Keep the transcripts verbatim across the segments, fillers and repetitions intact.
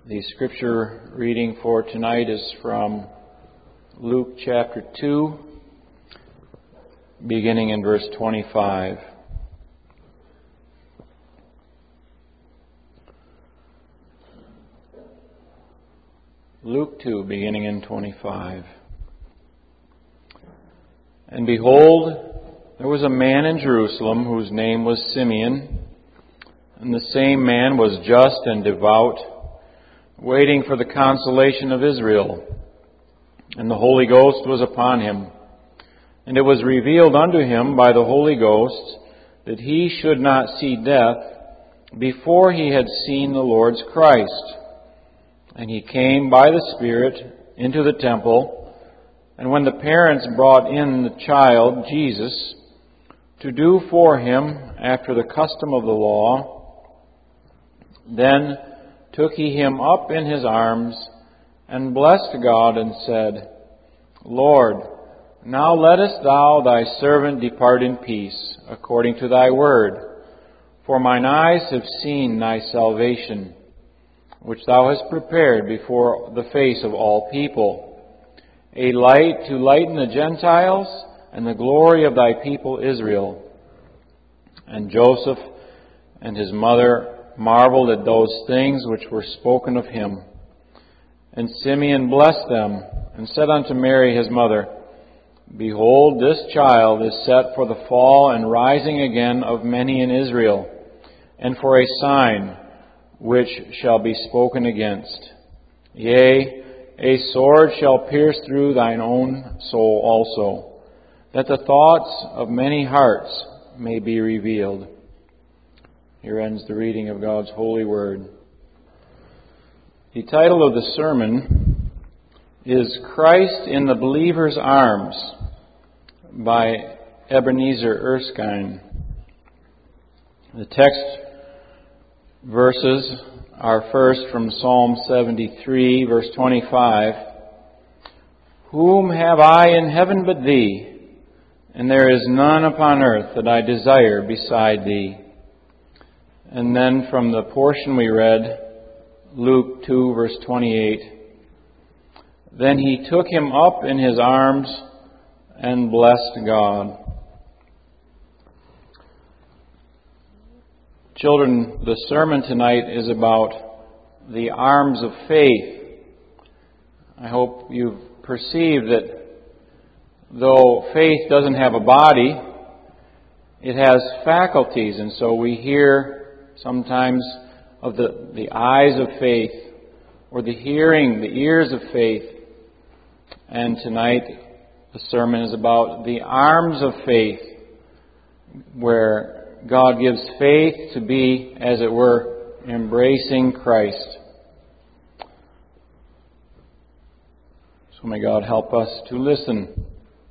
The scripture reading for tonight is from Luke chapter two, beginning in verse twenty-five. Luke two, beginning in twenty-five. And behold, there was a man in Jerusalem whose name was Simeon, and the same man was just and devout, waiting for the consolation of Israel. And the Holy Ghost was upon him. And it was revealed unto him by the Holy Ghost that he should not see death before he had seen the Lord's Christ. And he came by the Spirit into the temple. And when the parents brought in the child, Jesus, to do for him after the custom of the law, then took he him up in his arms, and blessed God, and said, Lord, now lettest thou thy servant depart in peace, according to thy word. For mine eyes have seen thy salvation, which thou hast prepared before the face of all people, a light to lighten the Gentiles, and the glory of thy people Israel. And Joseph and his mother marveled at those things which were spoken of him. And Simeon blessed them, and said unto Mary his mother, Behold, this child is set for the fall and rising again of many in Israel, and for a sign which shall be spoken against. Yea, a sword shall pierce through thine own soul also, that the thoughts of many hearts may be revealed. Here ends the reading of God's holy word. The title of the sermon is Christ in the Believer's Arms by Ebenezer Erskine. The text verses are first from Psalm seventy-three, verse twenty-five. Whom have I in heaven but thee? And there is none upon earth that I desire beside thee. And then from the portion we read, Luke two, verse twenty-eight. Then he took him up in his arms and blessed God. Children, the sermon tonight is about the arms of faith. I hope you've perceived that though faith doesn't have a body, it has faculties, and so we hear sometimes of the, the eyes of faith, or the hearing, the ears of faith. And tonight the sermon is about the arms of faith, where God gives faith to be, as it were, embracing Christ. So may God help us to listen.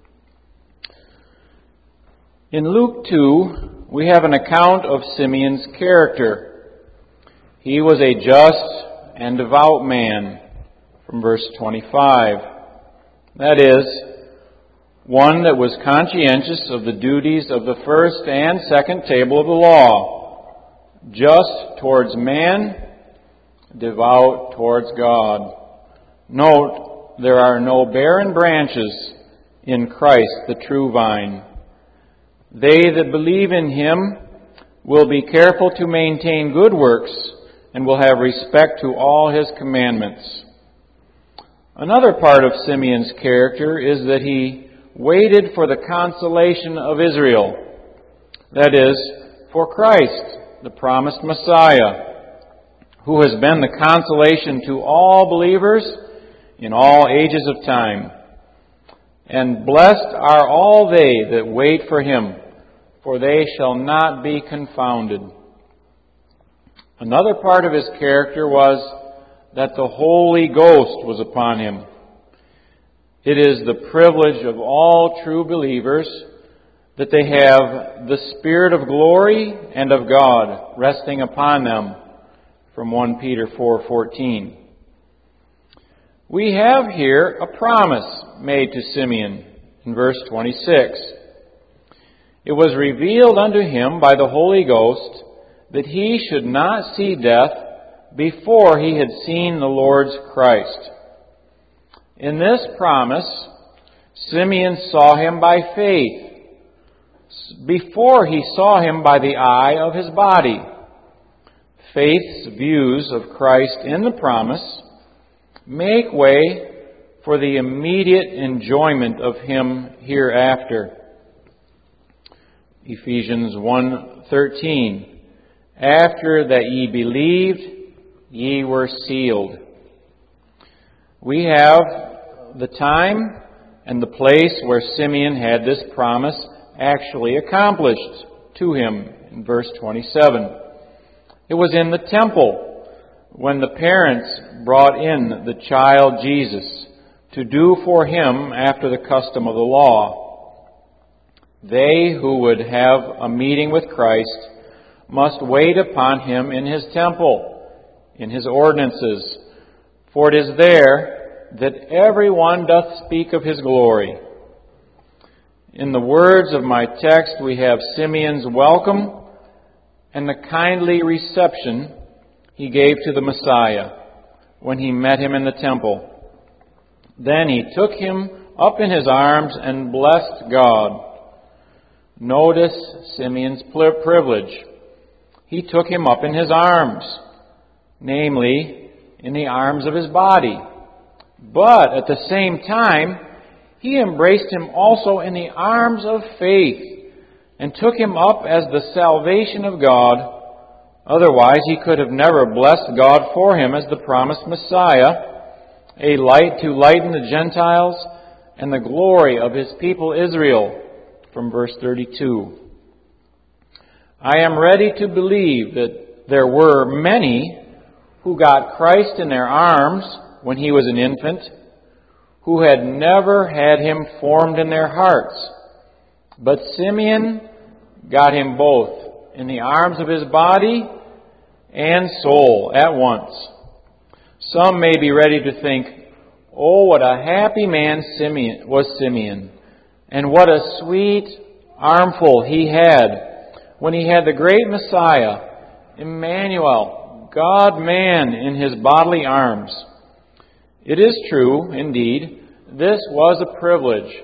In Luke two, we have an account of Simeon's character. He was a just and devout man, from verse twenty-five. That is, one that was conscientious of the duties of the first and second table of the law, just towards man, devout towards God. Note, there are no barren branches in Christ, the true vine. They that believe in Him will be careful to maintain good works and will have respect to all His commandments. Another part of Simeon's character is that he waited for the consolation of Israel. That is, for Christ, the promised Messiah, who has been the consolation to all believers in all ages of time. And blessed are all they that wait for Him, for they shall not be confounded. Another part of his character was that the Holy Ghost was upon him. It is the privilege of all true believers that they have the Spirit of glory and of God resting upon them, from First Peter four fourteen. We have here a promise made to Simeon in verse twenty-six. It was revealed unto him by the Holy Ghost that he should not see death before he had seen the Lord's Christ. In this promise, Simeon saw him by faith, before he saw him by the eye of his body. Faith's views of Christ in the promise make way for the immediate enjoyment of him hereafter. Ephesians one thirteen, after that ye believed, ye were sealed. We have the time and the place where Simeon had this promise actually accomplished to him in verse twenty-seven. It was in the temple when the parents brought in the child Jesus to do for him after the custom of the law. They who would have a meeting with Christ must wait upon him in his temple, in his ordinances, for it is there that everyone doth speak of his glory. In the words of my text, we have Simeon's welcome and the kindly reception he gave to the Messiah when he met him in the temple. Then he took him up in his arms and blessed God. Notice Simeon's privilege. He took him up in his arms, namely, in the arms of his body. But at the same time, he embraced him also in the arms of faith and took him up as the salvation of God. Otherwise, he could have never blessed God for him as the promised Messiah, a light to lighten the Gentiles and the glory of his people Israel, from verse thirty-two. I am ready to believe that there were many who got Christ in their arms when he was an infant, who had never had him formed in their hearts. But Simeon got him both in the arms of his body and soul at once. Some may be ready to think, oh, what a happy man Simeon was Simeon, and what a sweet armful he had when he had the great Messiah, Emmanuel, God-man, in his bodily arms. It is true, indeed, this was a privilege,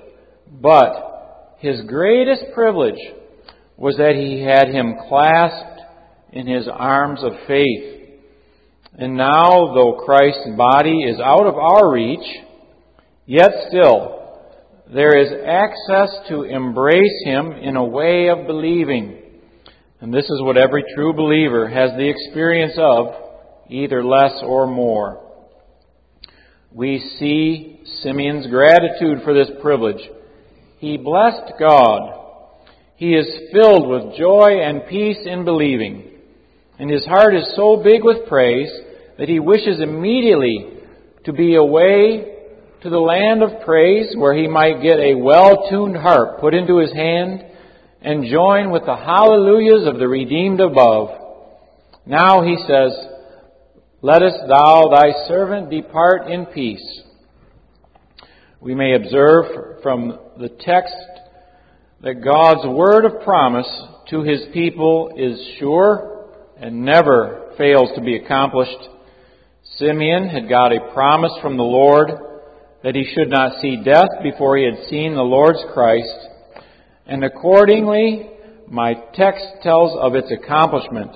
but his greatest privilege was that he had him clasped in his arms of faith. And now, though Christ's body is out of our reach, yet still there is access to embrace him in a way of believing. And this is what every true believer has the experience of, either less or more. We see Simeon's gratitude for this privilege. He blessed God. He is filled with joy and peace in believing. And his heart is so big with praise that he wishes immediately to be away to the land of praise, where he might get a well-tuned harp put into his hand and join with the hallelujahs of the redeemed above. Now he says, lettest thou thy servant depart in peace. We may observe from the text that God's word of promise to his people is sure and never fails to be accomplished. Simeon had got a promise from the Lord that he should not see death before he had seen the Lord's Christ, and accordingly, my text tells of its accomplishment.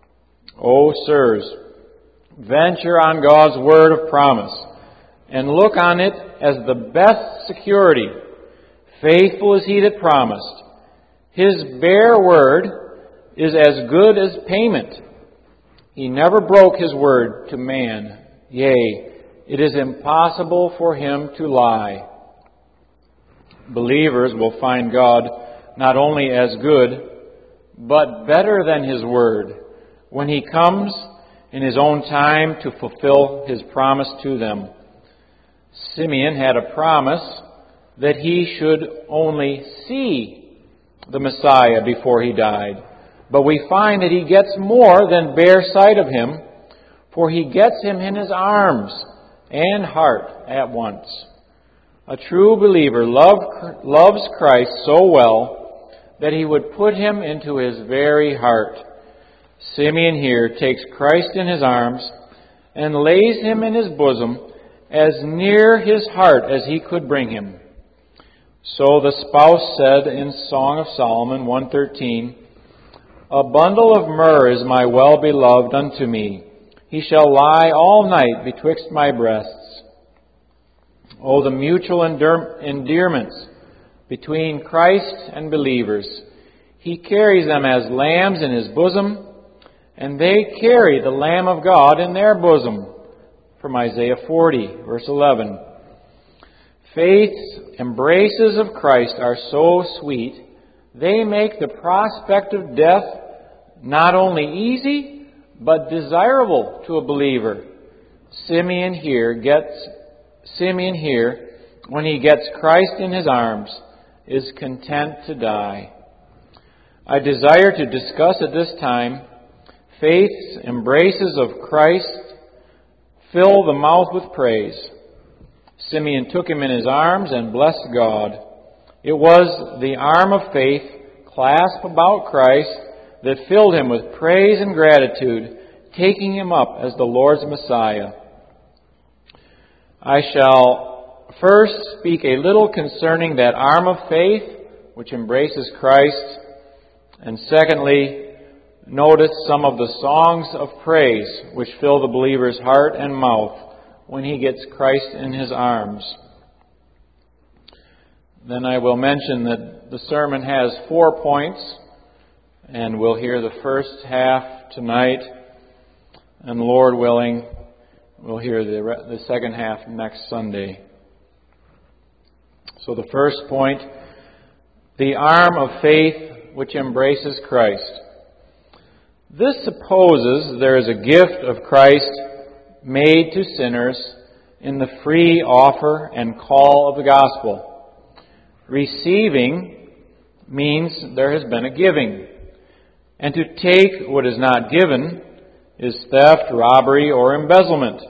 O sirs, venture on God's word of promise, and look on it as the best security. Faithful is he that promised. His bare word is as good as payment. He never broke his word to man. Yea, it is impossible for him to lie. Believers will find God not only as good, but better than his word when he comes in his own time to fulfill his promise to them. Simeon had a promise that he should only see the Messiah before he died. But we find that he gets more than bare sight of him, for he gets him in his arms and heart at once. A true believer love, loves Christ so well that he would put him into his very heart. Simeon here takes Christ in his arms and lays him in his bosom as near his heart as he could bring him. So the spouse said in Song of Solomon one thirteen, A bundle of myrrh is my well-beloved unto me. He shall lie all night betwixt my breasts. Oh, the mutual endear- endearments between Christ and believers. He carries them as lambs in his bosom, and they carry the Lamb of God in their bosom. From Isaiah forty, verse eleven. Faith's embraces of Christ are so sweet, they make the prospect of death not only easy, but desirable to a believer. Simeon here gets, Simeon here, when he gets Christ in his arms, is content to die. I desire to discuss at this time faith's embraces of Christ fill the mouth with praise. Simeon took him in his arms and blessed God. It was the arm of faith clasped about Christ that filled him with praise and gratitude, taking him up as the Lord's Messiah. I shall first speak a little concerning that arm of faith which embraces Christ, and secondly, notice some of the songs of praise which fill the believer's heart and mouth when he gets Christ in his arms. Then I will mention that the sermon has four points, and we'll hear the first half tonight, and Lord willing, we'll hear the, re- the second half next Sunday. So the first point, the arm of faith which embraces Christ. This supposes there is a gift of Christ made to sinners in the free offer and call of the gospel. Receiving means there has been a giving. And to take what is not given is theft, robbery, or embezzlement.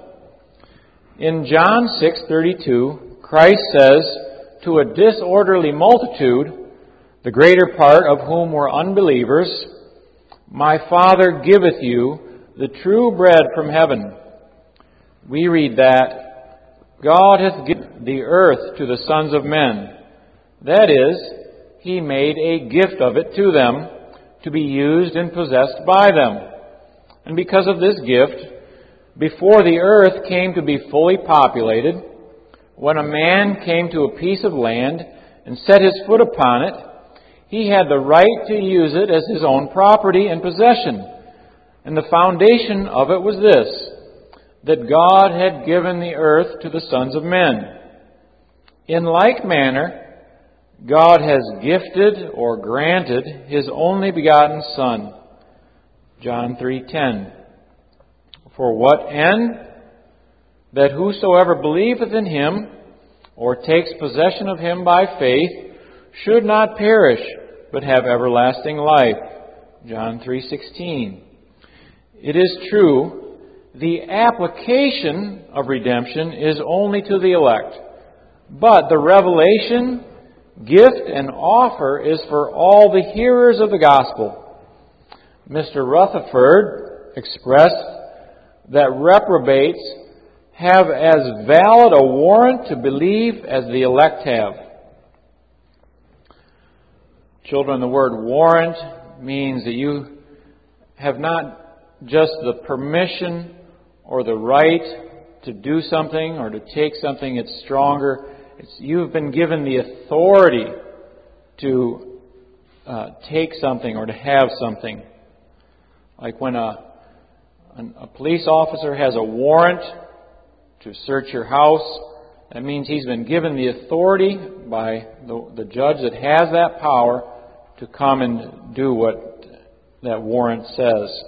In John six thirty-two, Christ says to a disorderly multitude, the greater part of whom were unbelievers, My Father giveth you the true bread from heaven. We read that God hath given the earth to the sons of men. That is, He made a gift of it to them to be used and possessed by them. And because of this gift, before the earth came to be fully populated, when a man came to a piece of land and set his foot upon it, he had the right to use it as his own property and possession. And the foundation of it was this, that God had given the earth to the sons of men. In like manner, God has gifted or granted His only begotten Son. John three ten. For what end? That whosoever believeth in Him, or takes possession of Him by faith, should not perish, but have everlasting life. John three sixteen. It is true, the application of redemption is only to the elect. But the revelation, gift, and offer is for all the hearers of the gospel. Mister Rutherford expressed that reprobates have as valid a warrant to believe as the elect have. Children, the word warrant means that you have not just the permission or the right to do something or to take something. It's stronger. It's, you've been given the authority to uh, take something or to have something. Like when a, a police officer has a warrant to search your house, that means he's been given the authority by the, the judge that has that power to come and do what that warrant says.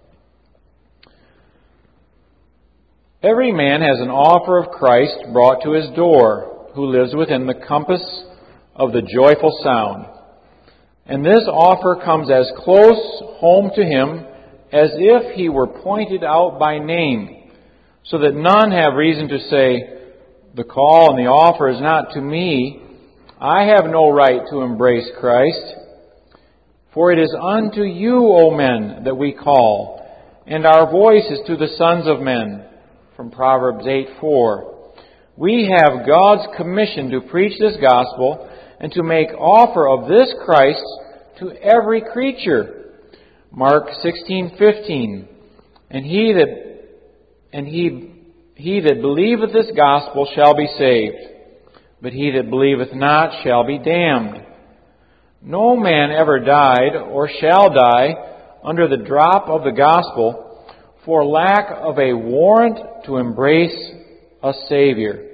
Every man has an offer of Christ brought to his door, who lives within the compass of the joyful sound. And this offer comes as close home to him as if he were pointed out by name, so that none have reason to say, the call and the offer is not to me. I have no right to embrace Christ. For it is unto you, O men, that we call, and our voice is to the sons of men. from Proverbs eight four. We have God's commission to preach this gospel and to make offer of this Christ to every creature. Mark sixteen fifteen. And he that and he he that believeth this gospel shall be saved, but he that believeth not shall be damned. No man ever died or shall die under the drop of the gospel for lack of a warrant to embrace a Savior.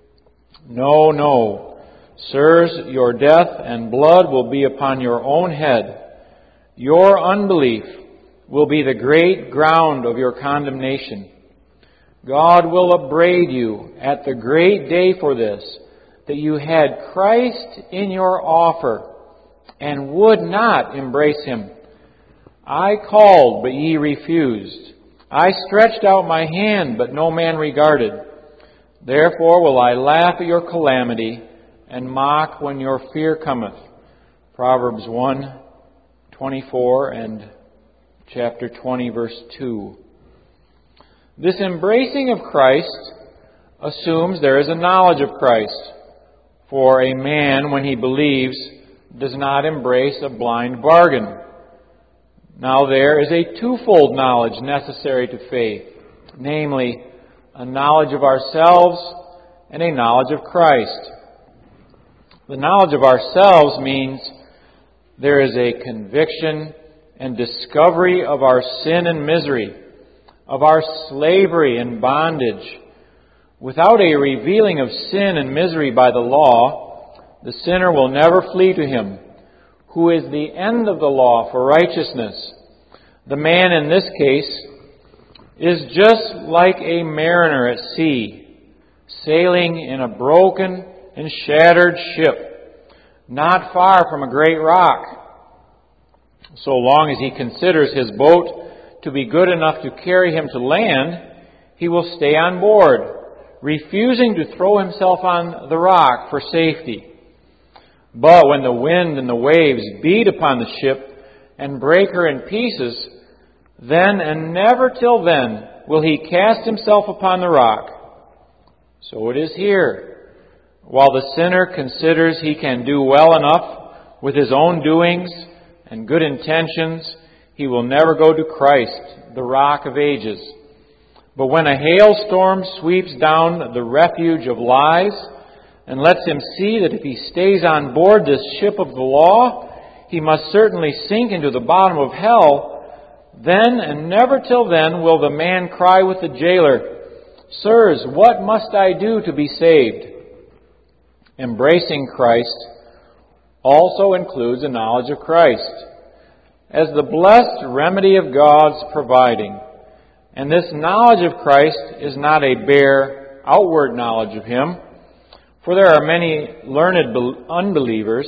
No, no. Sirs, your death and blood will be upon your own head. Your unbelief will be the great ground of your condemnation. God will upbraid you at the great day for this, that you had Christ in your offer and would not embrace Him. I called, but ye refused. I stretched out my hand, but no man regarded. Therefore will I laugh at your calamity and mock when your fear cometh. Proverbs one twenty-four and chapter twenty, verse two. This embracing of Christ assumes there is a knowledge of Christ. For a man, when he believes, does not embrace a blind bargain. Now there is a twofold knowledge necessary to faith, namely, a knowledge of ourselves and a knowledge of Christ. The knowledge of ourselves means there is a conviction and discovery of our sin and misery, of our slavery and bondage. Without a revealing of sin and misery by the law, the sinner will never flee to Him, who is the end of the law for righteousness. The man in this case is just like a mariner at sea, sailing in a broken and shattered ship, not far from a great rock. So long as he considers his boat to be good enough to carry him to land, he will stay on board, refusing to throw himself on the rock for safety. But when the wind and the waves beat upon the ship and break her in pieces, then and never till then will he cast himself upon the rock. So it is here. While the sinner considers he can do well enough with his own doings and good intentions, he will never go to Christ, the rock of ages. But when a hailstorm sweeps down the refuge of lies and lets him see that if he stays on board this ship of the law, he must certainly sink into the bottom of hell, then and never till then will the man cry with the jailer, "Sirs, what must I do to be saved?" Embracing Christ also includes a knowledge of Christ as the blessed remedy of God's providing. And this knowledge of Christ is not a bare outward knowledge of Him, for there are many learned unbelievers,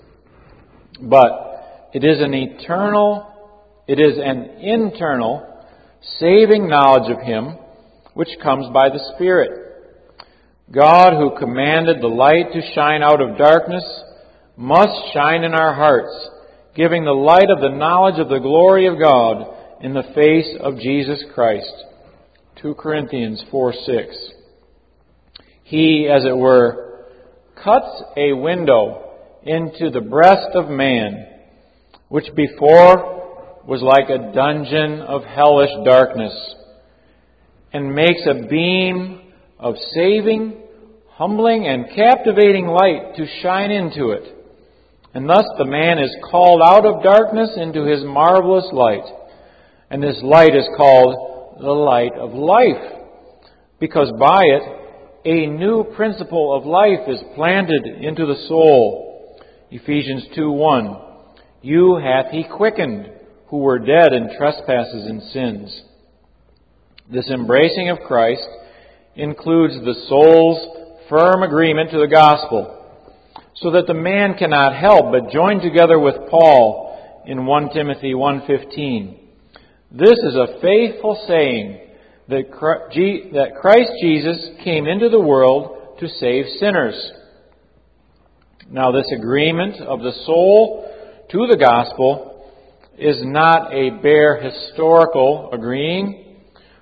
but it is an eternal, it is an internal, saving knowledge of Him, which comes by the Spirit. God, who commanded the light to shine out of darkness, must shine in our hearts, giving the light of the knowledge of the glory of God in the face of Jesus Christ. Second Corinthians four six. He, as it were, cuts a window into the breast of man, which before was like a dungeon of hellish darkness, and makes a beam of saving, humbling, and captivating light to shine into it. And thus the man is called out of darkness into his marvelous light. And this light is called the light of life, because by it a new principle of life is planted into the soul. Ephesians two one. You hath He quickened, who were dead in trespasses and sins. This embracing of Christ includes the soul's firm agreement to the gospel, so that the man cannot help but join together with Paul in First Timothy one fifteen. This is a faithful saying, that Christ Jesus came into the world to save sinners. Now this agreement of the soul to the gospel is not a bare historical agreeing,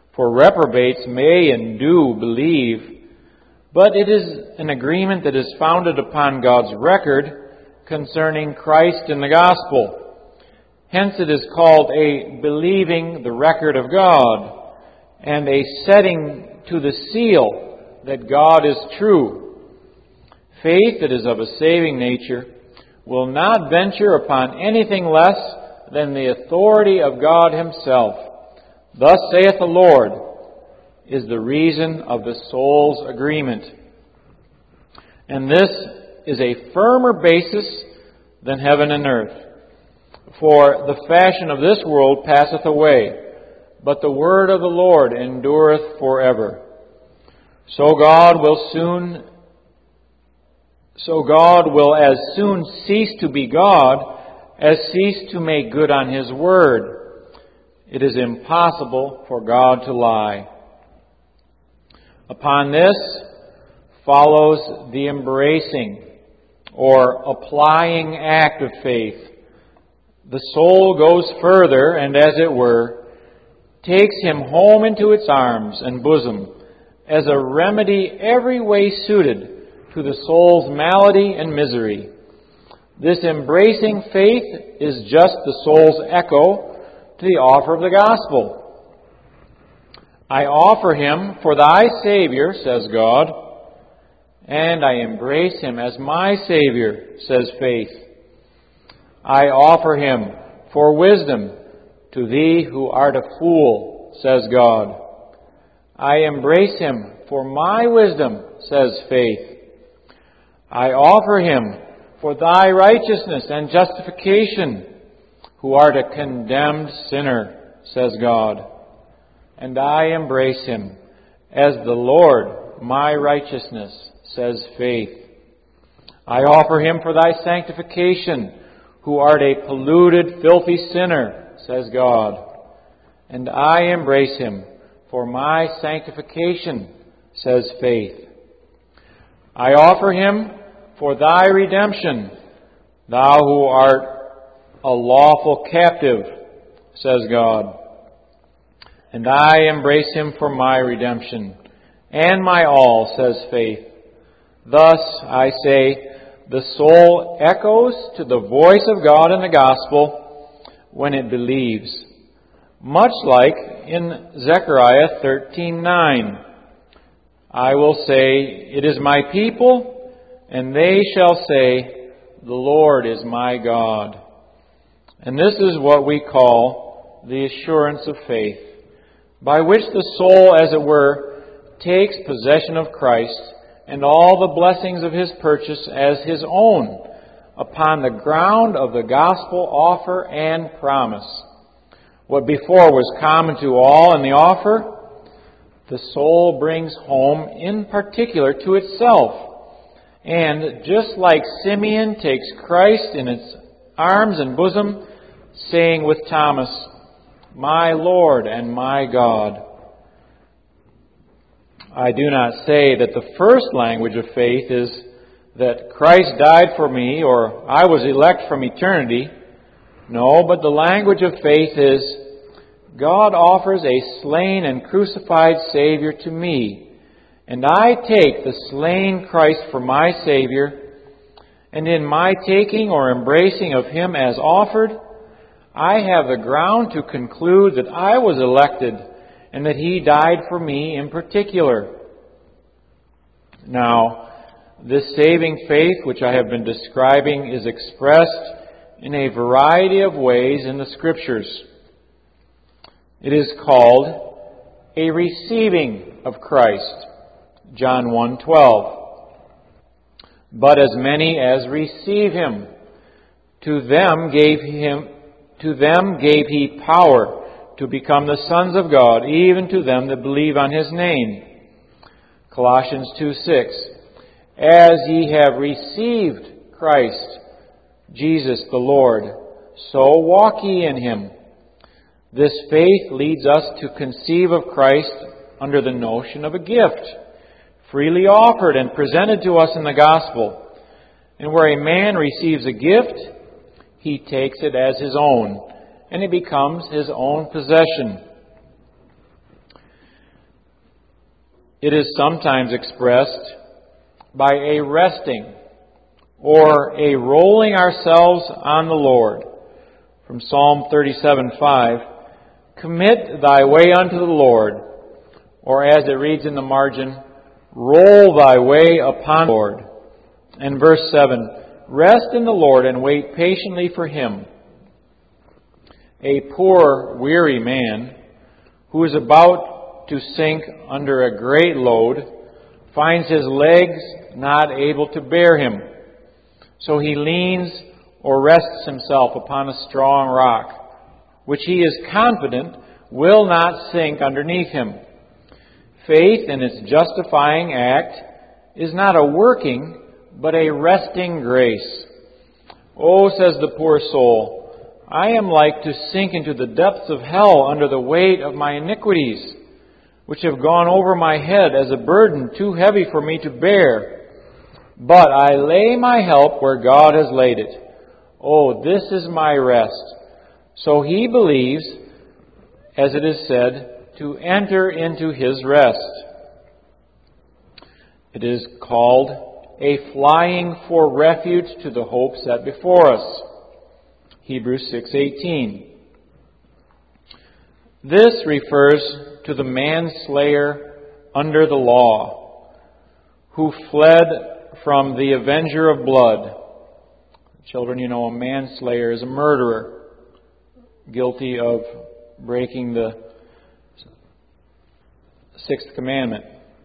For reprobates may and do believe, but it is an agreement that is founded upon God's record concerning Christ and the gospel. Hence it is called a believing the record of God, and a setting to the seal that God is true. Faith that is of a saving nature will not venture upon anything less than the authority of God Himself. Thus saith the Lord, is the reason of the soul's agreement. And this is a firmer basis than heaven and earth. For the fashion of this world passeth away, but the word of the Lord endureth forever. So God will soon, so God will as soon cease to be God as cease to make good on His word. It is impossible for God to lie. Upon this follows the embracing or applying act of faith. The soul goes further and, as it were, takes him home into its arms and bosom as a remedy every way suited to the soul's malady and misery. This embracing faith is just the soul's echo to the offer of the gospel. I offer Him for thy Savior, says God, and I embrace Him as my Savior, says faith. I offer Him for wisdom to thee who art a fool, says God. I embrace Him for my wisdom, says faith. I offer Him for thy righteousness and justification, who art a condemned sinner, says God. And I embrace Him as the Lord, my righteousness, says faith. I offer Him for thy sanctification, who art a polluted, filthy sinner, says God. And I embrace Him for my sanctification, says faith. I offer Him for thy redemption, thou who art a lawful captive, says God. And I embrace Him for my redemption, and my all, says faith. Thus, I say, the soul echoes to the voice of God in the gospel when it believes. Much like in Zechariah thirteen nine. I will say, it is my people, and they shall say, the Lord is my God. And this is what we call the assurance of faith, by which the soul, as it were, takes possession of Christ and all the blessings of His purchase as his own, upon the ground of the gospel offer and promise. What before was common to all in the offer, the soul brings home in particular to itself. And just like Simeon takes Christ in its arms and bosom, saying with Thomas, my Lord and my God. I do not say that the first language of faith is that Christ died for me or I was elect from eternity. No, but the language of faith is God offers a slain and crucified Savior to me, and I take the slain Christ for my Savior, and in my taking or embracing of Him as offered, I have the ground to conclude that I was elected and that He died for me in particular. Now, this saving faith which I have been describing is expressed in a variety of ways in the Scriptures. It is called a receiving of Christ, John one twelve. But as many as receive Him, to them gave Him To them gave He power to become the sons of God, even to them that believe on His name. Colossians two six. As ye have received Christ, Jesus the Lord, so walk ye in Him. This faith leads us to conceive of Christ under the notion of a gift, freely offered and presented to us in the gospel. And where a man receives a gift, he takes it as his own, and it becomes his own possession. It is sometimes expressed by a resting or a rolling ourselves on the Lord. From Psalm thirty-seven five, commit thy way unto the Lord, or as it reads in the margin, roll thy way upon the Lord. And verse seven, rest in the Lord and wait patiently for Him. A poor, weary man who is about to sink under a great load finds his legs not able to bear him. So he leans or rests himself upon a strong rock, which he is confident will not sink underneath him. Faith in its justifying act is not a working, but a resting grace. Oh, says the poor soul, I am like to sink into the depths of hell under the weight of my iniquities, which have gone over my head as a burden too heavy for me to bear. But I lay my help where God has laid it. Oh, this is my rest. So he believes, as it is said, to enter into his rest. It is called a flying for refuge to the hope set before us. Hebrews six eighteen. This refers to the manslayer under the law, who fled from the avenger of blood. Children, you know, a manslayer is a murderer, guilty of breaking the sixth commandment.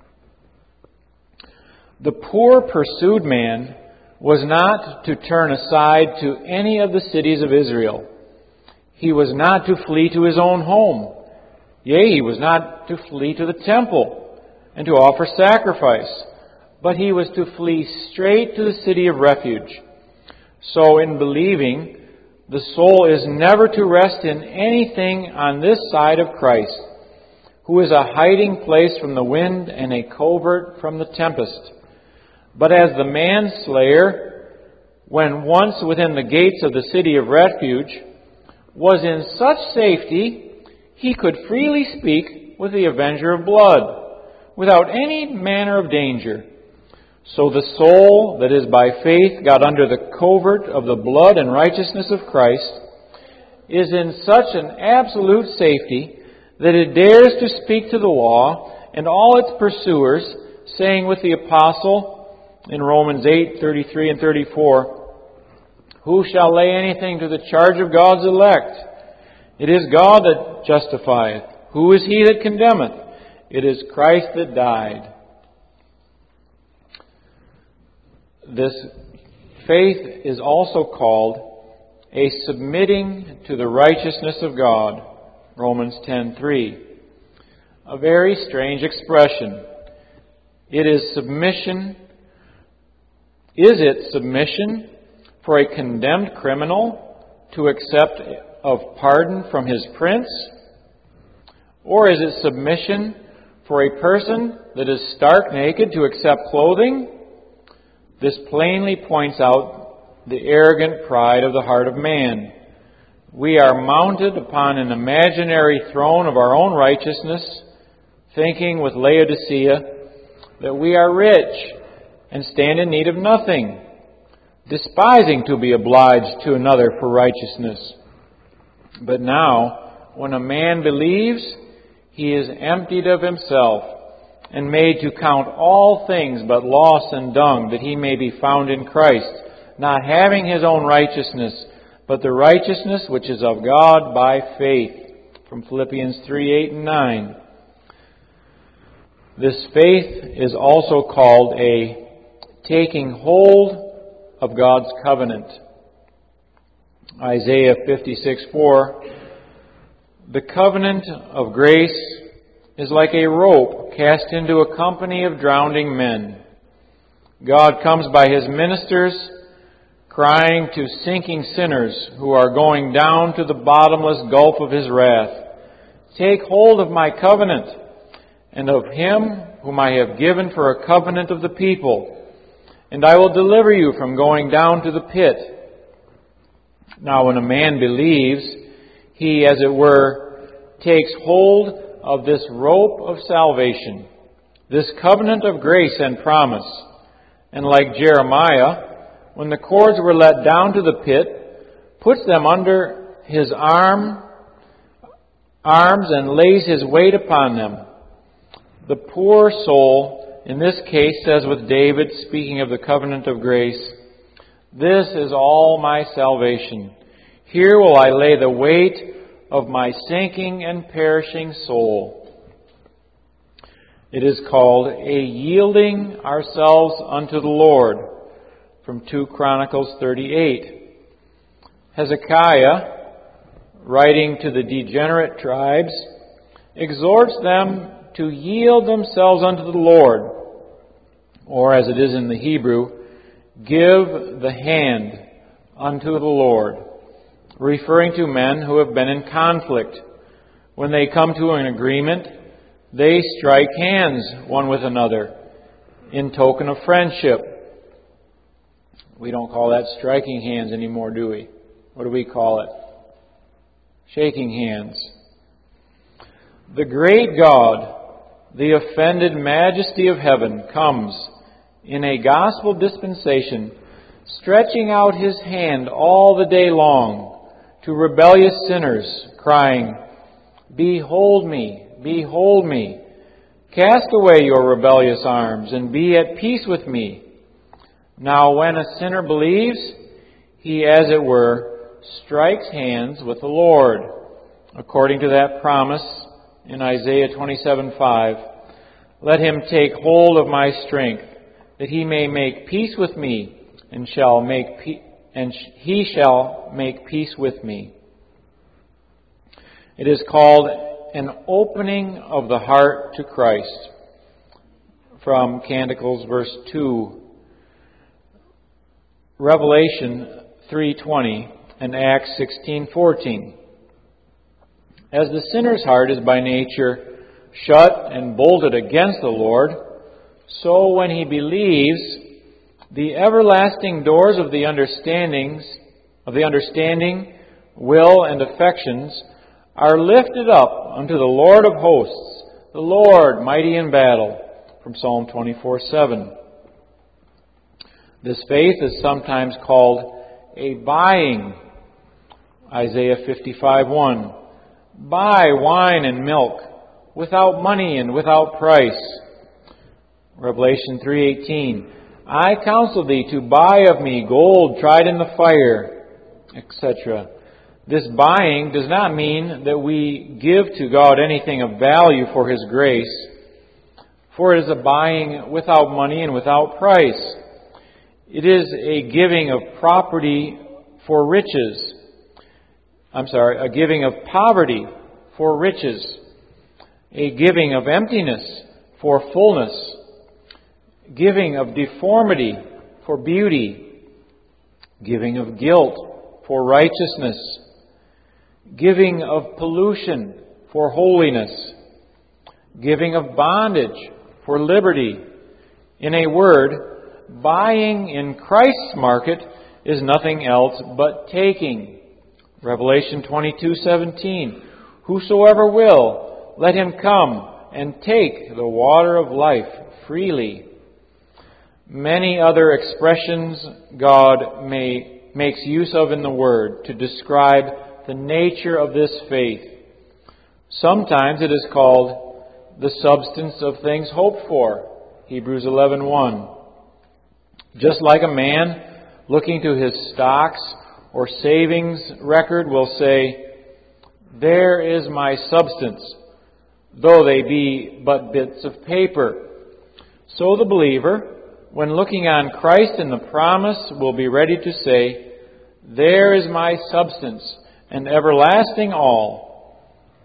The poor pursued man was not to turn aside to any of the cities of Israel. He was not to flee to his own home. Yea, he was not to flee to the temple and to offer sacrifice, but he was to flee straight to the city of refuge. So in believing, the soul is never to rest in anything on this side of Christ, who is a hiding place from the wind and a covert from the tempest. But as the manslayer, when once within the gates of the city of refuge, was in such safety, he could freely speak with the avenger of blood, without any manner of danger. So the soul that is by faith got under the covert of the blood and righteousness of Christ is in such an absolute safety that it dares to speak to the law and all its pursuers, saying with the apostle in Romans eight thirty-three and thirty-four, who shall lay anything to the charge of God's elect? It is God that justifieth. Who is he that condemneth? It is Christ that died. This faith is also called a submitting to the righteousness of God. Romans ten three. A very strange expression. It is submission. Is it submission for a condemned criminal to accept of pardon from his prince? Or is it submission for a person that is stark naked to accept clothing? This plainly points out the arrogant pride of the heart of man. We are mounted upon an imaginary throne of our own righteousness, thinking with Laodicea that we are rich and stand in need of nothing, despising to be obliged to another for righteousness. But now, when a man believes, he is emptied of himself and made to count all things but loss and dung, that he may be found in Christ, not having his own righteousness, but the righteousness which is of God by faith. From Philippians three eight and nine. This faith is also called a taking hold of God's covenant. Isaiah fifty-six four. The covenant of grace is like a rope cast into a company of drowning men. God comes by His ministers, crying to sinking sinners who are going down to the bottomless gulf of His wrath, take hold of my covenant, and of Him whom I have given for a covenant of the people, and I will deliver you from going down to the pit. Now when a man believes, he, as it were, takes hold of this rope of salvation, this covenant of grace and promise. And like Jeremiah, when the cords were let down to the pit, puts them under his arm, arms and lays his weight upon them. The poor soul, in this case, says with David, speaking of the covenant of grace, "This is all my salvation. Here will I lay the weight of my sinking and perishing soul." It is called a yielding ourselves unto the Lord, from two Chronicles thirty-eight. Hezekiah, writing to the degenerate tribes, exhorts them to yield themselves unto the Lord, or as it is in the Hebrew, give the hand unto the Lord, referring to men who have been in conflict. When they come to an agreement, they strike hands one with another in token of friendship. We don't call that striking hands anymore, do we? What do we call it? Shaking hands. The great God, the offended majesty of heaven, comes in a gospel dispensation, stretching out his hand all the day long to rebellious sinners, crying, "Behold me, behold me. Cast away your rebellious arms and be at peace with me." Now when a sinner believes, he, as it were, strikes hands with the Lord, according to that promise in Isaiah twenty-seven five, "Let him take hold of my strength, that he may make peace with me, and shall make pe- and he shall make peace with me." It is called an opening of the heart to Christ, from Canticles verse two, Revelation three twenty, and Acts sixteen fourteen. As the sinner's heart is by nature shut and bolted against the Lord, so when he believes, the everlasting doors of the understandings, of the understanding, will, and affections are lifted up unto the Lord of hosts, the Lord mighty in battle, from Psalm twenty-four seven. This faith is sometimes called a buying, Isaiah fifty-five one. "Buy wine and milk, without money and without price." Revelation three eighteen. "I counsel thee to buy of me gold tried in the fire," et cetera. This buying does not mean that we give to God anything of value for His grace, for it is a buying without money and without price. It is a giving of property for riches. I'm sorry, a giving of poverty for riches, a giving of emptiness for fullness, giving of deformity for beauty, giving of guilt for righteousness, giving of pollution for holiness, giving of bondage for liberty. In a word, buying in Christ's market is nothing else but taking. Revelation twenty-two seventeen. "Whosoever will, let him come and take the water of life freely." Many other expressions God may, makes use of in the Word to describe the nature of this faith. Sometimes it is called the substance of things hoped for, Hebrews eleven one. Just like a man looking to his stocks or savings record will say, "There is my substance, though they be but bits of paper." So the believer, when looking on Christ and the promise, will be ready to say, "There is my substance, and everlasting all."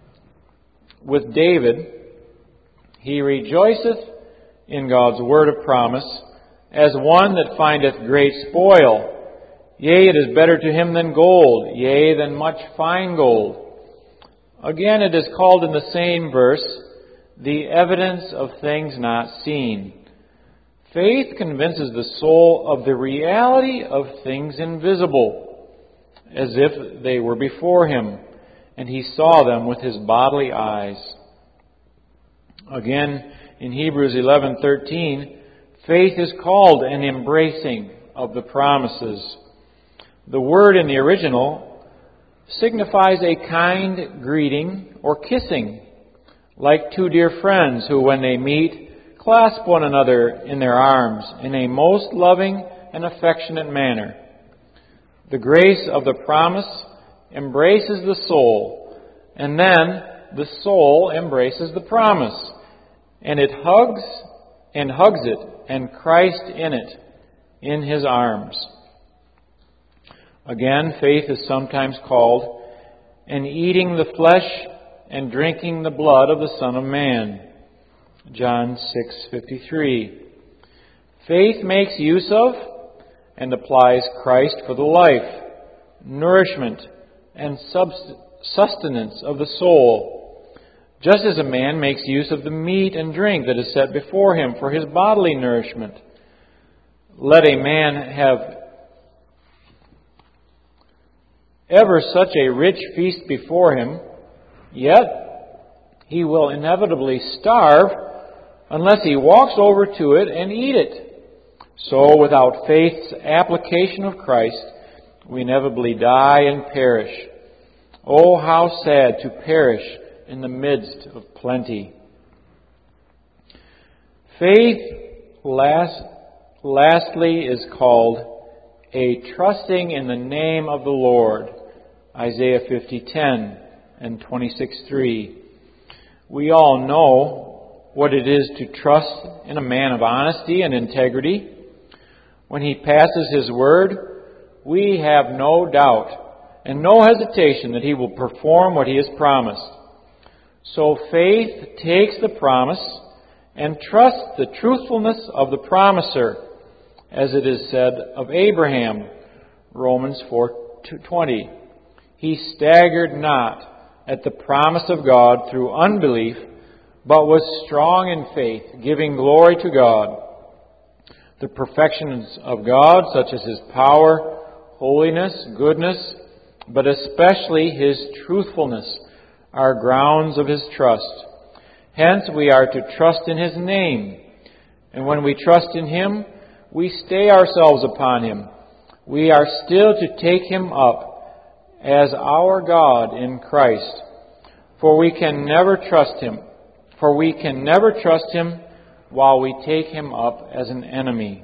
With David, he rejoiceth in God's word of promise, as one that findeth great spoil. Yea, it is better to him than gold, yea, than much fine gold. Again, it is called in the same verse, the evidence of things not seen. Faith convinces the soul of the reality of things invisible, as if they were before him, and he saw them with his bodily eyes. Again, In Hebrews eleven thirteen, faith is called an embracing of the promises. The word in the original signifies a kind greeting or kissing, like two dear friends who, when they meet, clasp one another in their arms in a most loving and affectionate manner. The grace of the promise embraces the soul, and then the soul embraces the promise, and it hugs and hugs it, and Christ in it, in His arms. Again, faith is sometimes called an eating the flesh and drinking the blood of the Son of Man. John six fifty-three. Faith makes use of and applies Christ for the life, nourishment, and sustenance of the soul, just as a man makes use of the meat and drink that is set before him for his bodily nourishment. Let a man have ever such a rich feast before him, yet he will inevitably starve unless he walks over to it and eat it. So, without faith's application of Christ, we inevitably die and perish. Oh, how sad to perish in the midst of plenty. Faith, last, lastly, is called a trusting in the name of the Lord. Isaiah fifty ten and twenty-six three. We all know what it is to trust in a man of honesty and integrity. When he passes his word, we have no doubt and no hesitation that he will perform what he has promised. So faith takes the promise and trusts the truthfulness of the promiser, as it is said of Abraham, Romans four twenty. He staggered not at the promise of God through unbelief, but was strong in faith, giving glory to God. The perfections of God, such as His power, holiness, goodness, but especially His truthfulness, are grounds of His trust. Hence, we are to trust in His name. And when we trust in Him, we stay ourselves upon Him. We are still to take Him up as our God in Christ. For we can never trust Him. For we can never trust Him while we take Him up as an enemy.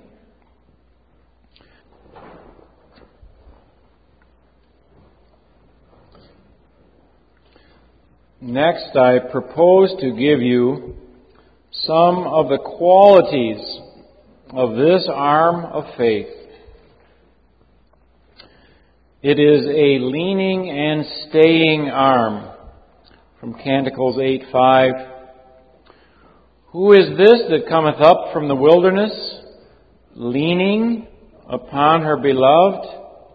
Next, I propose to give you some of the qualities of this arm of faith. It is a leaning and staying arm. From Canticles eight five. Who is this that cometh up from the wilderness, leaning upon her beloved?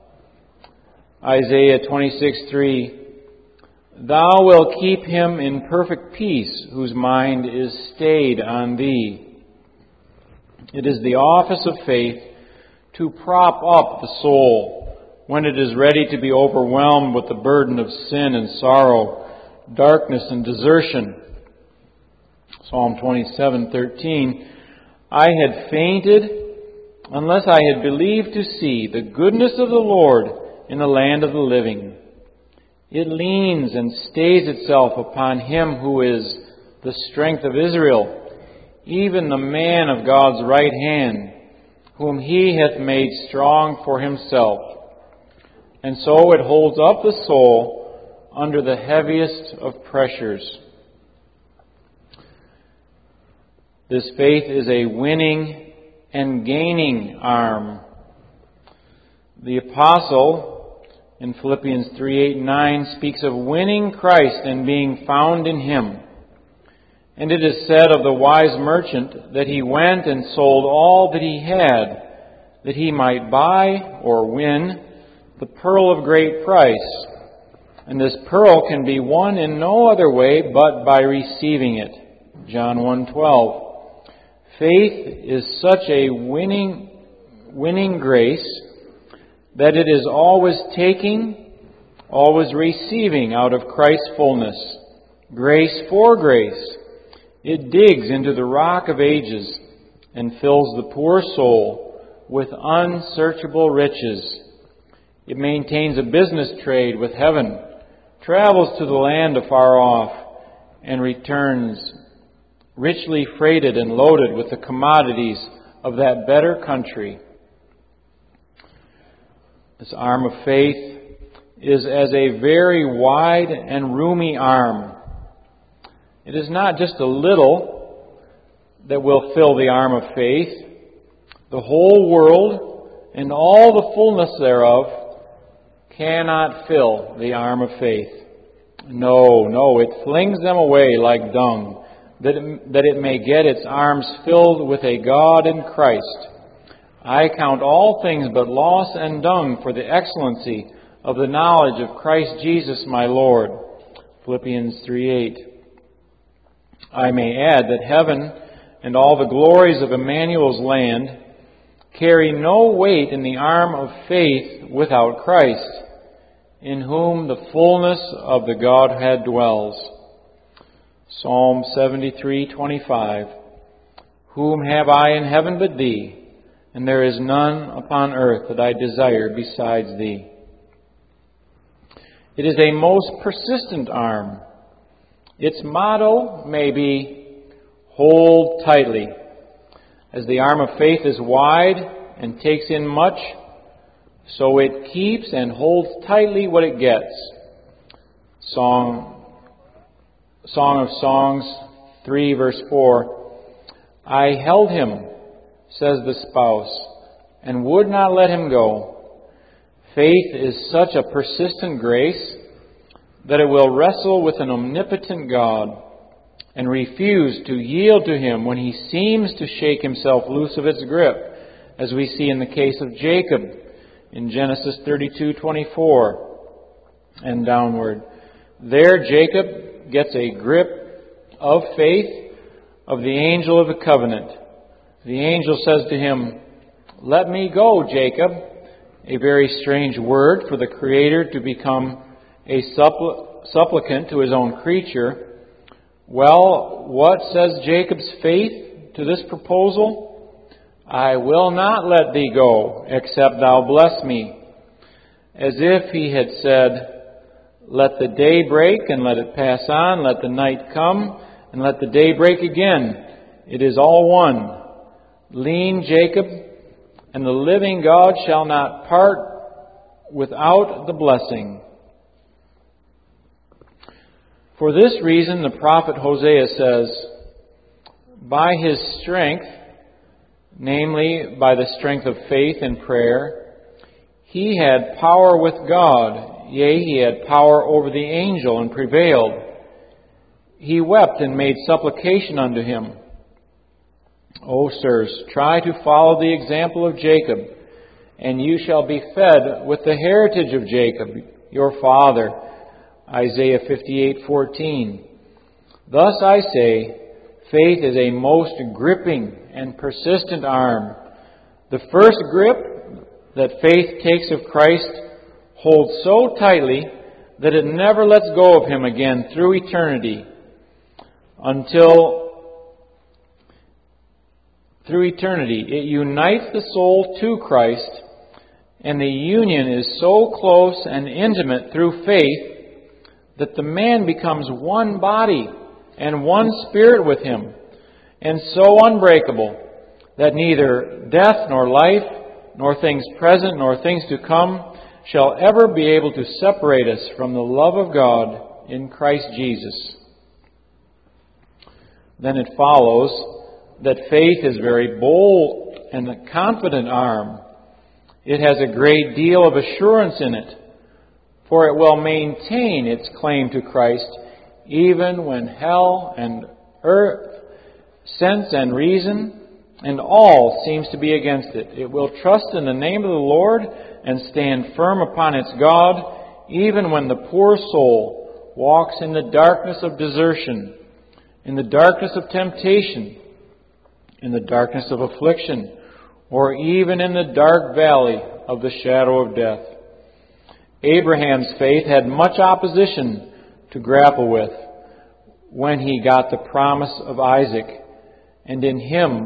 Isaiah twenty-six three. Thou wilt keep him in perfect peace, whose mind is stayed on Thee. It is the office of faith to prop up the soul when it is ready to be overwhelmed with the burden of sin and sorrow, darkness and desertion. Psalm twenty-seven thirteen. I had fainted unless I had believed to see the goodness of the Lord in the land of the living. It leans and stays itself upon Him who is the strength of Israel, even the man of God's right hand, whom He hath made strong for Himself. And so it holds up the soul under the heaviest of pressures. This faith is a winning and gaining arm. The apostle in Philippians three eight and nine speaks of winning Christ and being found in Him. And it is said of the wise merchant that he went and sold all that he had, that he might buy or win the pearl of great price. And this pearl can be won in no other way but by receiving it. John one twelve. Faith is such a winning, winning grace that it is always taking, always receiving out of Christ's fullness, grace for grace, It digs into the rock of ages and fills the poor soul with unsearchable riches. It maintains a business trade with heaven, travels to the land afar off, and returns richly freighted and loaded with the commodities of that better country. This arm of faith is as a very wide and roomy arm. It is not just a little that will fill the arm of faith. The whole world and all the fullness thereof cannot fill the arm of faith. No, no, it flings them away like dung, that it, that it may get its arms filled with a God in Christ. I count all things but loss and dung for the excellency of the knowledge of Christ Jesus my Lord. Philippians three eight. I may add that heaven and all the glories of Emmanuel's land carry no weight in the arm of faith without Christ, in whom the fullness of the Godhead dwells. Psalm seventy-three twenty-five. Whom have I in heaven but thee? And there is none upon earth that I desire besides thee. It is a most persistent arm. Its motto may be, hold tightly. As the arm of faith is wide and takes in much, so it keeps and holds tightly what it gets. Song, Song of Songs three verse four. I held him, says the spouse, and would not let him go. Faith is such a persistent grace that it will wrestle with an omnipotent God and refuse to yield to Him when He seems to shake Himself loose of its grip, as we see in the case of Jacob in Genesis thirty-two twenty-four and downward. There Jacob gets a grip of faith of the angel of the covenant. The angel says to him, "Let me go, Jacob," a very strange word for the Creator to become a suppl- supplicant to His own creature. Well, what says Jacob's faith to this proposal? I will not let thee go, except thou bless me. As if he had said, let the day break and let it pass on, let the night come and let the day break again. It is all one. Lean, Jacob, and the living God shall not part without the blessing. For this reason, the prophet Hosea says, by his strength, namely by the strength of faith and prayer, he had power with God, yea, he had power over the angel and prevailed. He wept and made supplication unto him. O sirs, try to follow the example of Jacob, and you shall be fed with the heritage of Jacob, your father. Isaiah fifty-eight fourteen. Thus I say, faith is a most gripping and persistent arm. The first grip that faith takes of Christ holds so tightly that it never lets go of Him again through eternity. Until through eternity, it unites the soul to Christ, and the union is so close and intimate through faith that the man becomes one body and one spirit with Him, and so unbreakable that neither death nor life, nor things present nor things to come, shall ever be able to separate us from the love of God in Christ Jesus. Then it follows that faith is very bold and a confident arm. It has a great deal of assurance in it, for it will maintain its claim to Christ even when hell and earth, sense and reason, and all seems to be against it. It will trust in the name of the Lord and stand firm upon its God, even when the poor soul walks in the darkness of desertion, in the darkness of temptation, in the darkness of affliction, or even in the dark valley of the shadow of death. Abraham's faith had much opposition to grapple with. when he got the promise of Isaac, and in him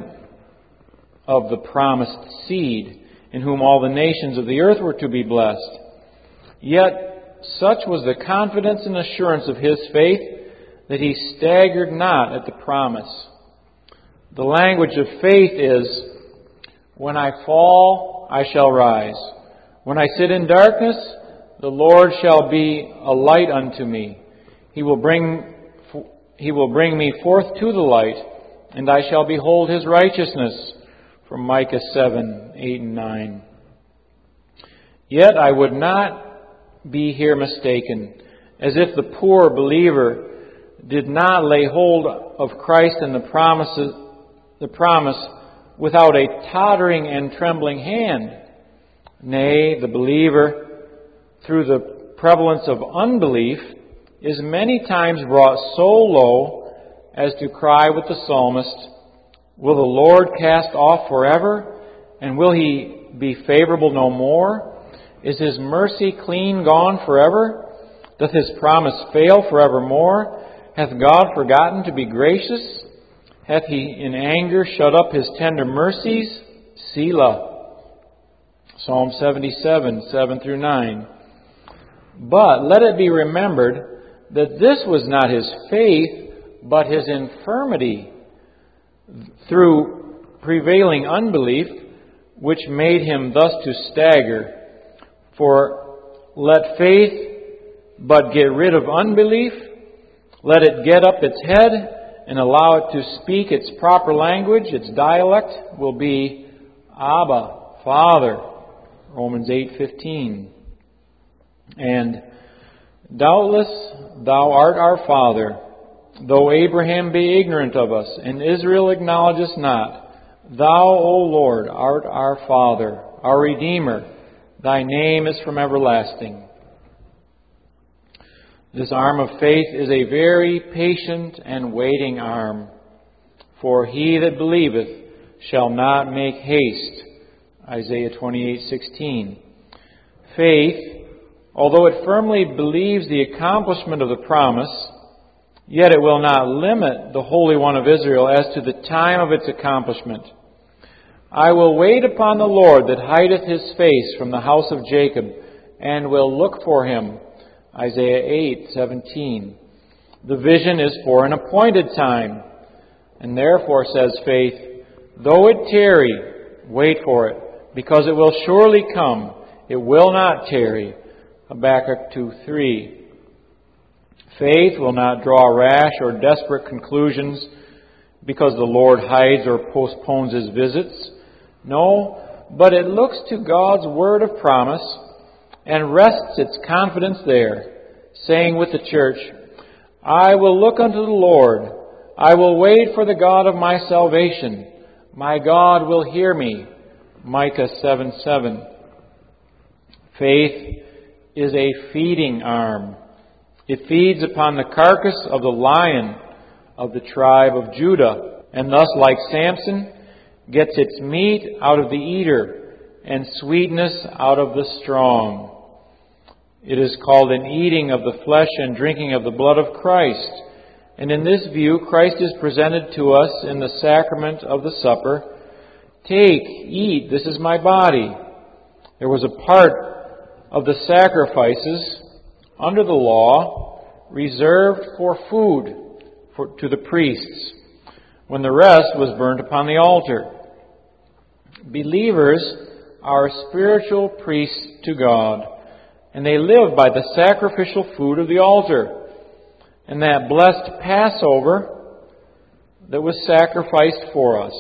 of the promised seed, in whom all the nations of the earth were to be blessed. Yet such was the confidence and assurance of his faith that he staggered not at the promise. The language of faith is, when I fall, I shall rise. When I sit in darkness, the Lord shall be a light unto me. He will bring, he will bring me forth to the light, and I shall behold his righteousness. From Micah seven, eight and nine. Yet I would not be here mistaken, as if the poor believer did not lay hold of Christ and the promises, the promise without a tottering and trembling hand. Nay, the believer, through the prevalence of unbelief, is many times brought so low as to cry with the psalmist, will the Lord cast off forever? And will he be favorable no more? Is his mercy clean gone forever? Doth his promise fail forevermore? Hath God forgotten to be gracious? Hath he in anger shut up his tender mercies? Selah. Psalm seventy-seven, seven through nine. But let it be remembered that this was not his faith, but his infirmity, through prevailing unbelief, which made him thus to stagger. For let faith but get rid of unbelief, let it get up its head and allow it to speak its proper language, its dialect will be Abba, Father, Romans eight fifteen. And doubtless thou art our Father, though Abraham be ignorant of us, and Israel acknowledge us not. Thou, O Lord, art our Father, our Redeemer. Thy name is from everlasting. This arm of faith is a very patient and waiting arm. For he that believeth shall not make haste. Isaiah twenty-eight sixteen. Faith, although it firmly believes the accomplishment of the promise, yet it will not limit the Holy One of Israel as to the time of its accomplishment. I will wait upon the Lord that hideth his face from the house of Jacob, and will look for him. Isaiah eight seventeen. The vision is for an appointed time, and therefore, says faith, though it tarry, wait for it, because it will surely come. It will not tarry. Habakkuk two three. Faith will not draw rash or desperate conclusions because the Lord hides or postpones his visits. No, but it looks to God's word of promise and rests its confidence there, saying with the church, I will look unto the Lord. I will wait for the God of my salvation. My God will hear me. Micah seven seven. Faith is a feeding arm. It feeds upon the carcass of the lion of the tribe of Judah, and thus, like Samson, gets its meat out of the eater and sweetness out of the strong. It is called an eating of the flesh and drinking of the blood of Christ. And in this view, Christ is presented to us in the sacrament of the supper. Take, eat, this is my body. There was a part of the sacrifices under the law reserved for food for, to the priests, when the rest was burned upon the altar. Believers are spiritual priests to God, and they live by the sacrificial food of the altar, and that blessed Passover that was sacrificed for us.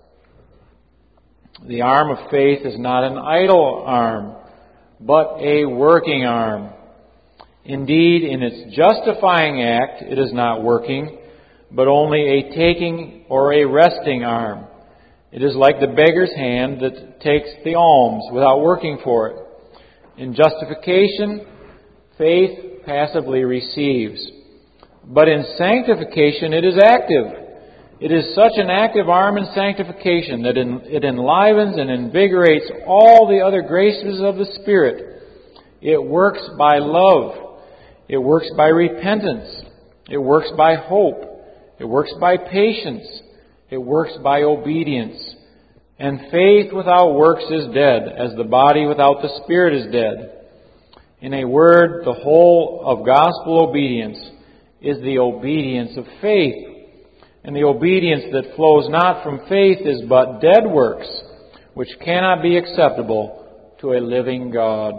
The arm of faith is not an idle arm, but a working arm. Indeed, in its justifying act, it is not working, but only a taking or a resting arm. It is like the beggar's hand that takes the alms without working for it. In justification, faith passively receives. But in sanctification, it is active. It is such an active arm in sanctification that it enlivens and invigorates all the other graces of the Spirit. It works by love. It works by repentance. It works by hope. It works by patience. It works by obedience. And faith without works is dead, as the body without the spirit is dead. In a word, the whole of gospel obedience is the obedience of faith. And the obedience that flows not from faith is but dead works, which cannot be acceptable to a living God.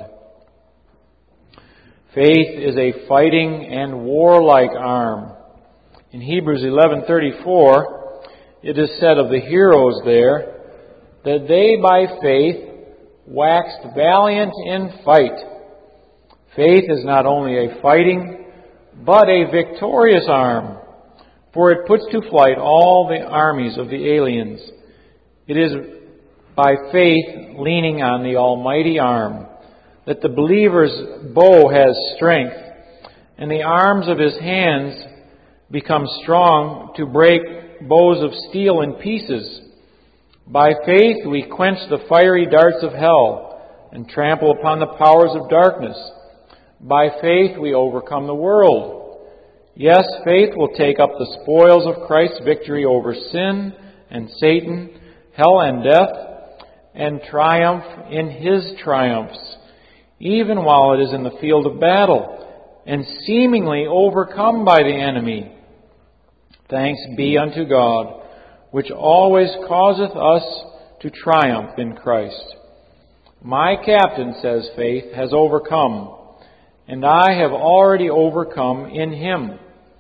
Faith is a fighting and warlike arm. In Hebrews eleven thirty-four, it is said of the heroes there that they by faith waxed valiant in fight. Faith is not only a fighting, but a victorious arm, for it puts to flight all the armies of the aliens. It is by faith, leaning on the almighty arm, that the believer's bow has strength, and the arms of his hands become strong to break bows of steel in pieces. By faith we quench the fiery darts of hell and trample upon the powers of darkness. By faith we overcome the world. Yes, faith will take up the spoils of Christ's victory over sin and Satan, hell and death, and triumph in His triumphs, even while it is in the field of battle, and seemingly overcome by the enemy. Thanks be unto God, which always causeth us to triumph in Christ. My captain, says faith, has overcome, and I have already overcome in Him.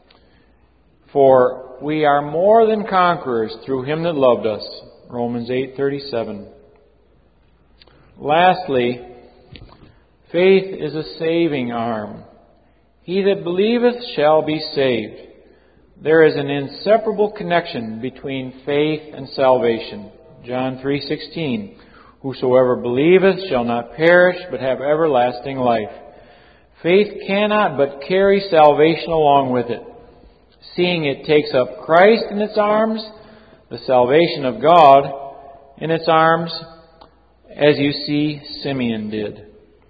For we are more than conquerors through Him that loved us. Romans eight thirty-seven. Lastly, faith is a saving arm. He that believeth shall be saved. There is an inseparable connection between faith and salvation. John three sixteen. Whosoever believeth shall not perish, but have everlasting life. Faith cannot but carry salvation along with it, seeing it takes up Christ in its arms, the salvation of God in its arms, as you see Simeon did.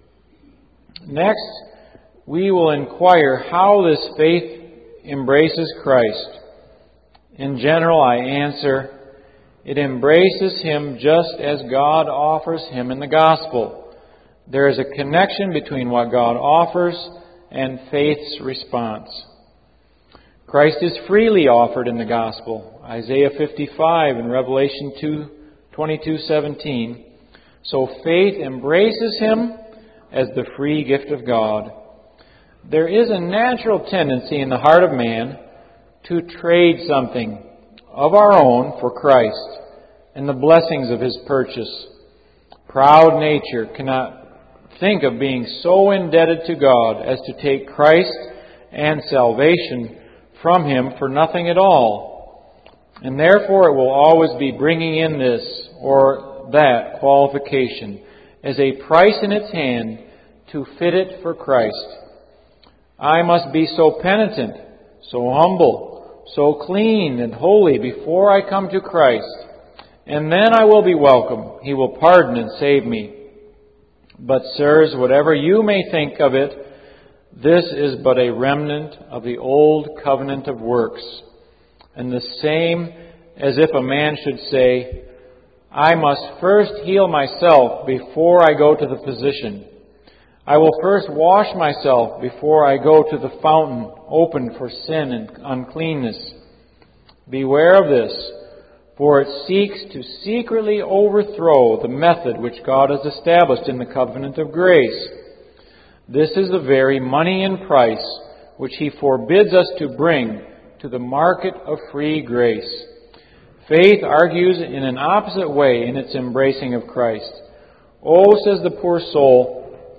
Next, we will inquire how this faith embraces Christ. In general, I answer, it embraces Him just as God offers Him in the gospel. There is a connection between what God offers and faith's response. Christ is freely offered in the gospel. Isaiah fifty-five and Revelation two twenty-two seventeen. So faith embraces Him as the free gift of God. There is a natural tendency in the heart of man to trade something of our own for Christ and the blessings of His purchase. Proud nature cannot think of being so indebted to God as to take Christ and salvation from Him for nothing at all. And therefore it will always be bringing in this or that qualification as a price in its hand to fit it for Christ. I must be so penitent, so humble, so clean and holy before I come to Christ, and then I will be welcome. He will pardon and save me. But, sirs, whatever you may think of it, this is but a remnant of the old covenant of works, and the same as if a man should say, I must first heal myself before I go to the physician. I will first wash myself before I go to the fountain opened for sin and uncleanness. Beware of this, for it seeks to secretly overthrow the method which God has established in the covenant of grace. This is the very money and price which He forbids us to bring to the market of free grace. Faith argues in an opposite way in its embracing of Christ. Oh, says the poor soul,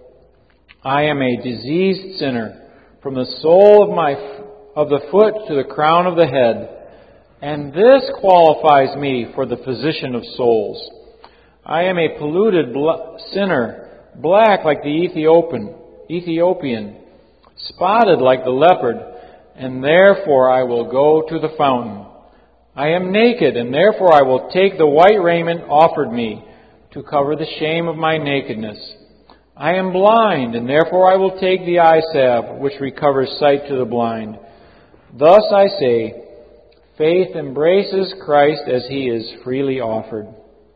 I am a diseased sinner, from the sole of my of the foot to the crown of the head, and this qualifies me for the physician of souls. I am a polluted bl- sinner, black like the Ethiopian, Ethiopian, spotted like the leopard, and therefore I will go to the fountain. I am naked, and therefore I will take the white raiment offered me to cover the shame of my nakedness. I am blind, and therefore I will take the eye salve which recovers sight to the blind. Thus I say, faith embraces Christ as He is freely offered.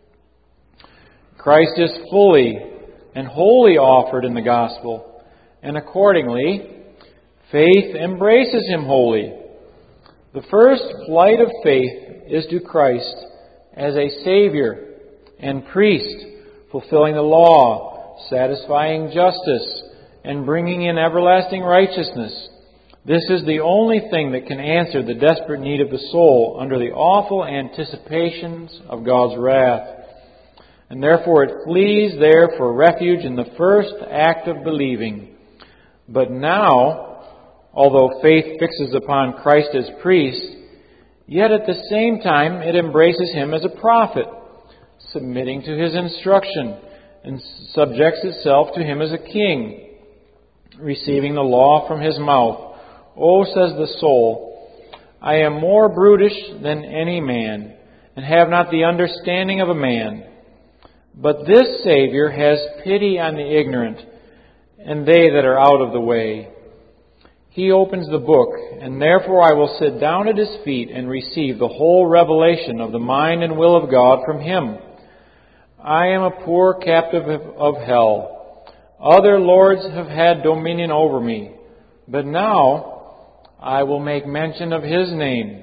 Christ is fully and wholly offered in the gospel, and accordingly, faith embraces Him wholly. The first flight of faith is to Christ as a Savior and priest, fulfilling the law, satisfying justice, and bringing in everlasting righteousness. This is the only thing that can answer the desperate need of the soul under the awful anticipations of God's wrath. And therefore it flees there for refuge in the first act of believing. But now, although faith fixes upon Christ as priest, yet at the same time it embraces Him as a prophet, submitting to His instruction, and subjects itself to Him as a king, receiving the law from His mouth. Oh, says the soul, I am more brutish than any man, and have not the understanding of a man. But this Savior has pity on the ignorant, and they that are out of the way. He opens the book, and therefore I will sit down at His feet and receive the whole revelation of the mind and will of God from Him. I am a poor captive of hell. Other lords have had dominion over me, but now I will make mention of His name.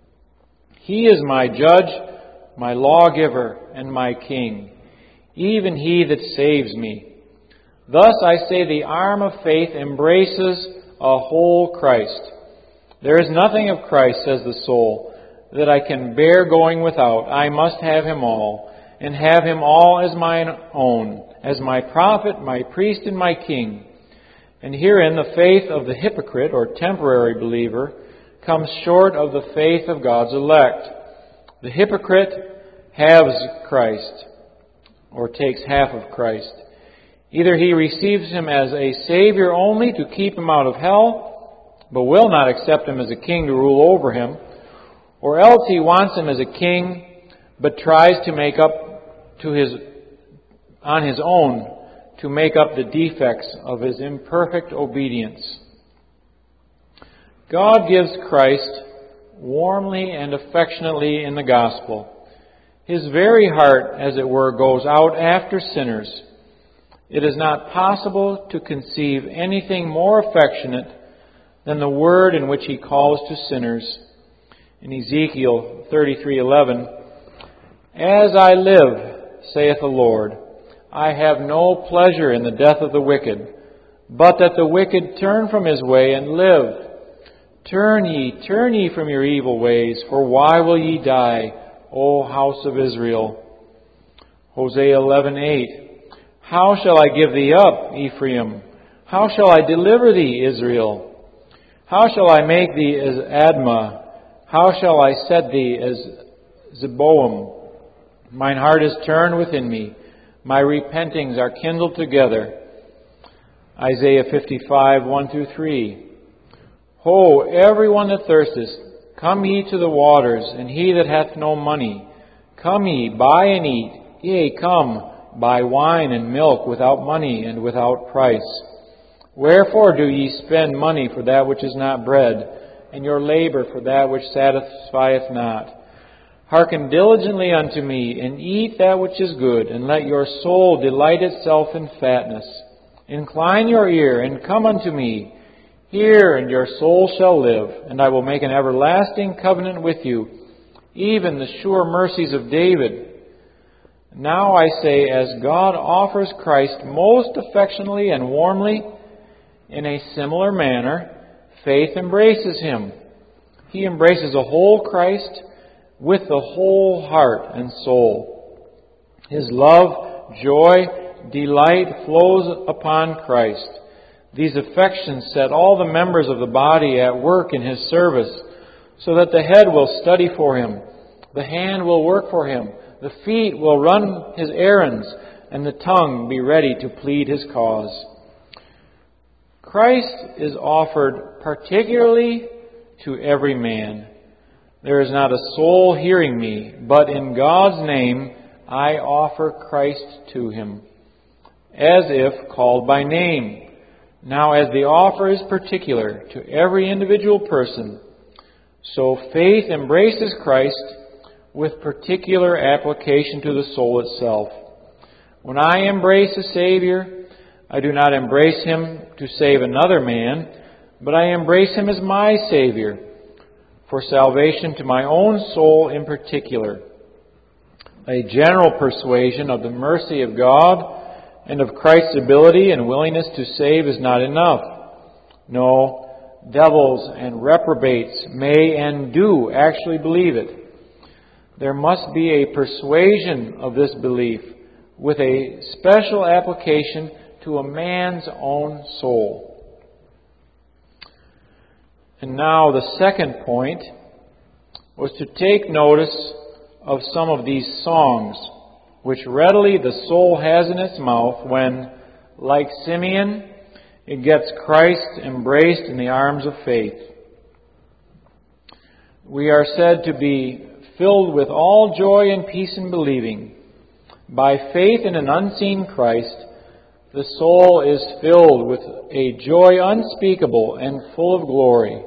He is my judge, my lawgiver, and my king, even He that saves me. Thus I say the arm of faith embraces a whole Christ. There is nothing of Christ, says the soul, that I can bear going without. I must have Him all, and have Him all as mine own, as my prophet, my priest, and my king. And herein the faith of the hypocrite or temporary believer comes short of the faith of God's elect. The hypocrite halves Christ, or takes half of Christ. Either he receives Him as a Savior only to keep him out of hell, but will not accept Him as a king to rule over him, or else he wants Him as a king, but tries to make up to his on his own to make up the defects of his imperfect obedience. God gives Christ warmly and affectionately in the gospel. His very heart, as it were, goes out after sinners. It is not possible to conceive anything more affectionate than the word in which He calls to sinners. In Ezekiel thirty-three eleven, As I live, saith the Lord, I have no pleasure in the death of the wicked, but that the wicked turn from his way and live. Turn ye, turn ye from your evil ways, for why will ye die, O house of Israel? Hosea eleven eight. How shall I give thee up, Ephraim? How shall I deliver thee, Israel? How shall I make thee as Admah? How shall I set thee as Zeboam? Mine heart is turned within me. My repentings are kindled together. Isaiah fifty-five, one through three. Ho, every one that thirsteth, come ye to the waters, and he that hath no money, come ye, buy and eat. Yea, come, buy wine and milk without money and without price. Wherefore do ye spend money for that which is not bread, and your labor for that which satisfieth not? Hearken diligently unto me, and eat that which is good, and let your soul delight itself in fatness. Incline your ear, and come unto me. Hear, and your soul shall live, and I will make an everlasting covenant with you, even the sure mercies of David. Now I say, as God offers Christ most affectionately and warmly, in a similar manner, faith embraces Him. He embraces a whole Christ, with the whole heart and soul. His love, joy, delight flows upon Christ. These affections set all the members of the body at work in His service, so that the head will study for Him, the hand will work for Him, the feet will run His errands, and the tongue be ready to plead His cause. Christ is offered particularly to every man. There is not a soul hearing me, but in God's name I offer Christ to him, as if called by name. Now as the offer is particular to every individual person, So faith embraces Christ with particular application to the soul itself. When I embrace a Savior, I do not embrace Him to save another man, but I embrace Him as my Savior, for salvation to my own soul in particular. A general persuasion of the mercy of God and of Christ's ability and willingness to save is not enough. No, devils and reprobates may and do actually believe it. There must be a persuasion of this belief with a special application to a man's own soul. And now the second point was to take notice of some of these songs, which readily the soul has in its mouth when, like Simeon, it gets Christ embraced in the arms of faith. We are said to be filled with all joy and peace in believing. By faith in an unseen Christ, the soul is filled with a joy unspeakable and full of glory.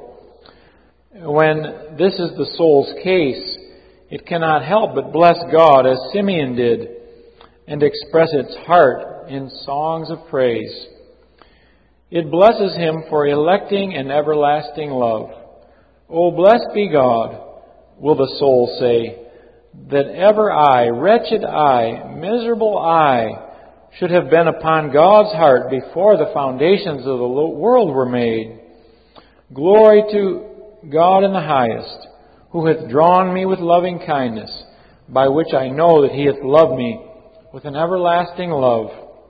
When this is the soul's case, it cannot help but bless God as Simeon did and express its heart in songs of praise. It blesses Him for electing an everlasting love. Oh, blessed be God, will the soul say, that ever I, wretched I, miserable I, should have been upon God's heart before the foundations of the world were made. Glory to God in the highest, who hath drawn me with loving kindness, by which I know that He hath loved me with an everlasting love.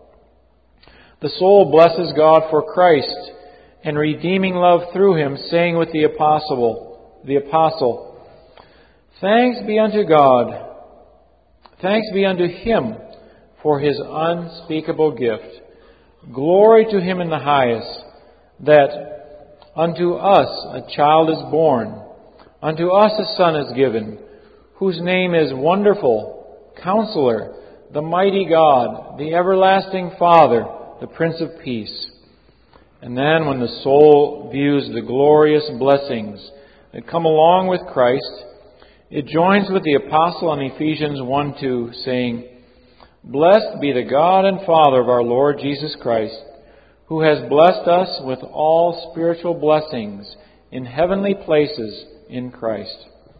The soul blesses God for Christ and redeeming love through Him, saying with the apostle, the apostle, Thanks be unto God, thanks be unto Him for His unspeakable gift. Glory to Him in the highest, that unto us a child is born, unto us a son is given, whose name is Wonderful, Counselor, the Mighty God, the Everlasting Father, the Prince of Peace. And then when the soul views the glorious blessings that come along with Christ, it joins with the apostle in Ephesians one two, saying, Blessed be the God and Father of our Lord Jesus Christ, who has blessed us with all spiritual blessings in heavenly places in Christ.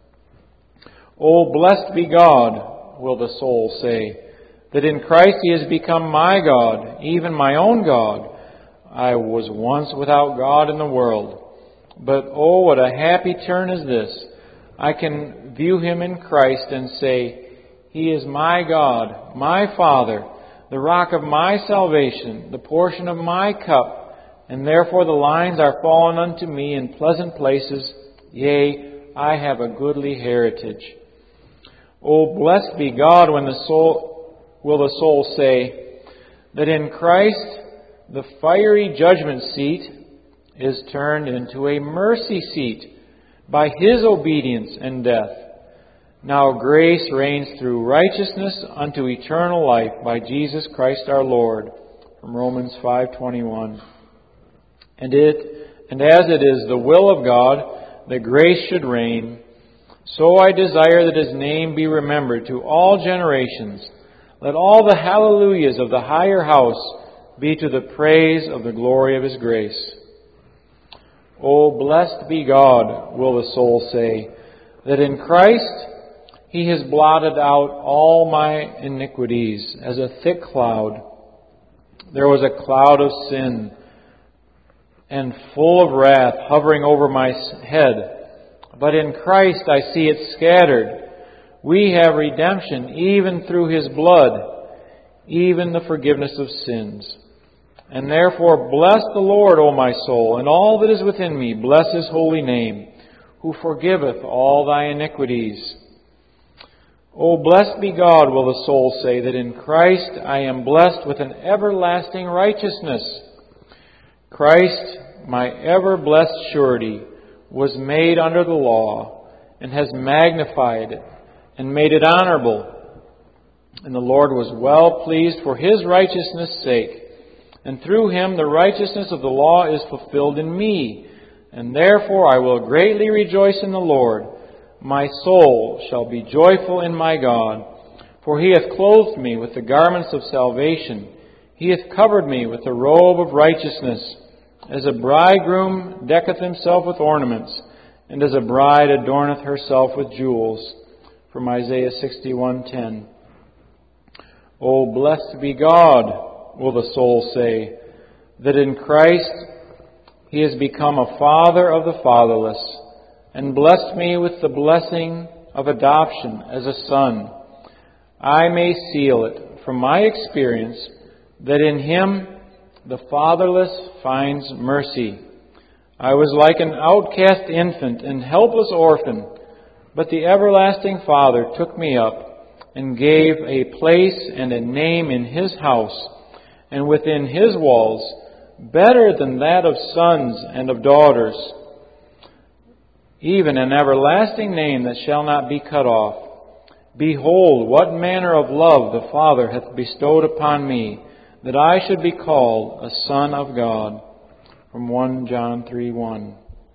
Oh, blessed be God, will the soul say, that in Christ He has become my God, even my own God. I was once without God in the world, but oh, what a happy turn is this. I can view Him in Christ and say, He is my God, my Father, the rock of my salvation, the portion of my cup, and therefore the lines are fallen unto me in pleasant places. Yea, I have a goodly heritage. Oh, blessed be God when the soul, will the soul say, that in Christ the fiery judgment seat is turned into a mercy seat by His obedience and death. Now grace reigns through righteousness unto eternal life by Jesus Christ our Lord. From Romans five twenty-one. And it, and as it is the will of God that grace should reign, so I desire that His name be remembered to all generations. Let all the hallelujahs of the higher house be to the praise of the glory of His grace. Oh, blessed be God, will the soul say, that in Christ He has blotted out all my iniquities as a thick cloud. There was a cloud of sin and full of wrath hovering over my head. But in Christ I see it scattered. We have redemption even through His blood, even the forgiveness of sins. And therefore bless the Lord, O my soul, and all that is within me. Bless His holy name, who forgiveth all thy iniquities. O blessed be God, will the soul say, that in Christ I am blessed with an everlasting righteousness. Christ, my ever blessed surety, was made under the law, and has magnified it, and made it honorable. And the Lord was well pleased for His righteousness' sake. And through Him the righteousness of the law is fulfilled in me, and therefore I will greatly rejoice in the Lord. My soul shall be joyful in my God, for He hath clothed me with the garments of salvation. He hath covered me with the robe of righteousness, as a bridegroom decketh himself with ornaments, and as a bride adorneth herself with jewels. From Isaiah sixty-one ten. O blessed be God, will the soul say, that in Christ He has become a father of the fatherless, and blessed me with the blessing of adoption as a son. I may seal it from my experience that in Him the fatherless finds mercy. I was like an outcast infant and helpless orphan, but the everlasting Father took me up and gave a place and a name in His house and within His walls, better than that of sons and of daughters, even an everlasting name that shall not be cut off. Behold, what manner of love the Father hath bestowed upon me, that I should be called a son of God. From First John three one.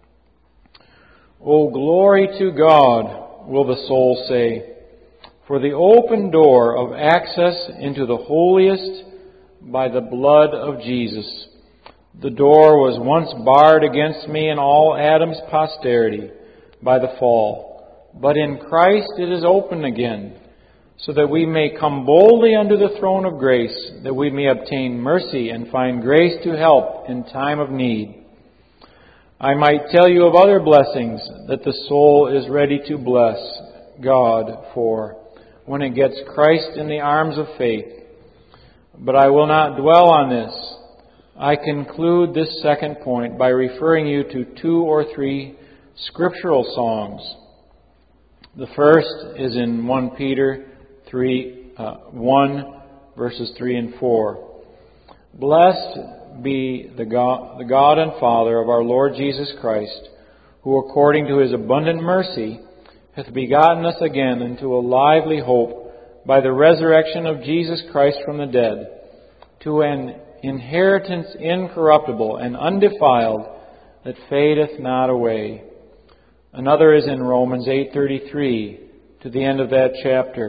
O glory to God, will the soul say, for the open door of access into the holiest by the blood of Jesus. The door was once barred against me and all Adam's posterity by the fall. But in Christ it is open again, so that we may come boldly unto the throne of grace, that we may obtain mercy and find grace to help in time of need. I might tell you of other blessings that the soul is ready to bless God for when it gets Christ in the arms of faith. But I will not dwell on this. I conclude this second point by referring you to two or three scriptural songs. The first is in First Peter three, uh, one, verses three and four. Blessed be the God, the God and Father of our Lord Jesus Christ, who according to His abundant mercy hath begotten us again into a lively hope by the resurrection of Jesus Christ from the dead, to an inheritance incorruptible and undefiled, that fadeth not away. Another is in Romans eight thirty-three, to the end of that chapter.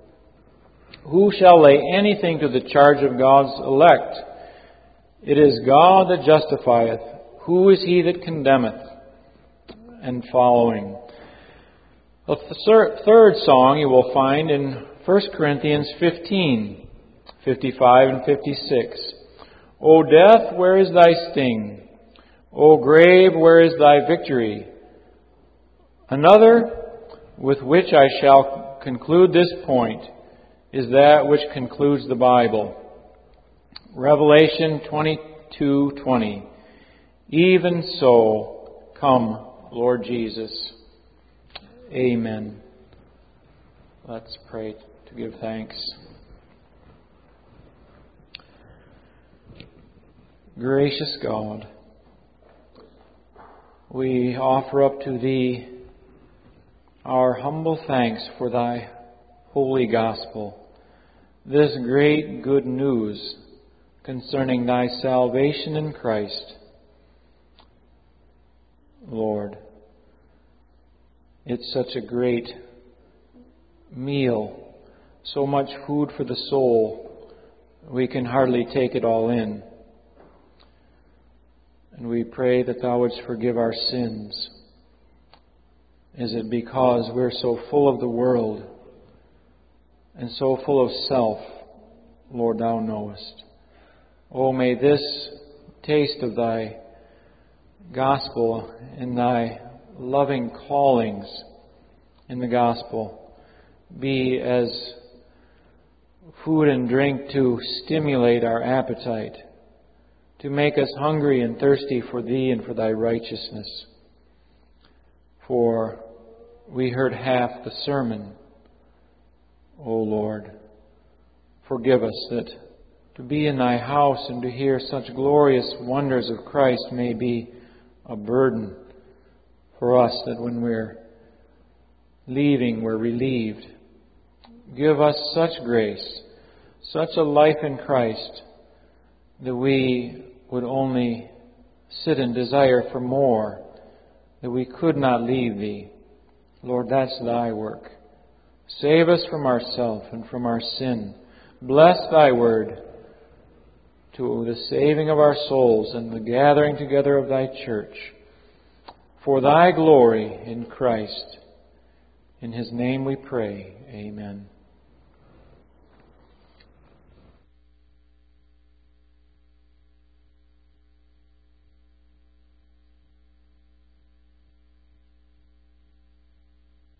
Who shall lay anything to the charge of God's elect? It is God that justifieth. Who is he that condemneth? And following. The third song you will find in First Corinthians fifteen, fifty-five and fifty-six. O death, where is thy sting? O grave, where is thy victory? Another, with which I shall conclude this point, is that which concludes the Bible. Revelation twenty-two twenty. Even so, come, Lord Jesus. Amen. Let's pray to give thanks. Gracious God, we offer up to Thee our humble thanks for Thy holy gospel, this great good news concerning Thy salvation in Christ. Lord, it's such a great meal, so much food for the soul, we can hardly take it all in. And we pray that Thou wouldst forgive our sins. Is it because we're so full of the world and so full of self? Lord, Thou knowest. Oh, may this taste of Thy gospel and Thy loving callings in the gospel be as food and drink to stimulate our appetite, to make us hungry and thirsty for Thee and for Thy righteousness. For we heard half the sermon. O Lord, forgive us that to be in Thy house and to hear such glorious wonders of Christ may be a burden for us, that when we're leaving, we're relieved. Give us such grace, such a life in Christ, that we would only sit and desire for more that we could not leave Thee. Lord, that's Thy work. Save us from ourself and from our sin. Bless Thy word to the saving of our souls and the gathering together of Thy church. For Thy glory in Christ. In His name we pray. Amen.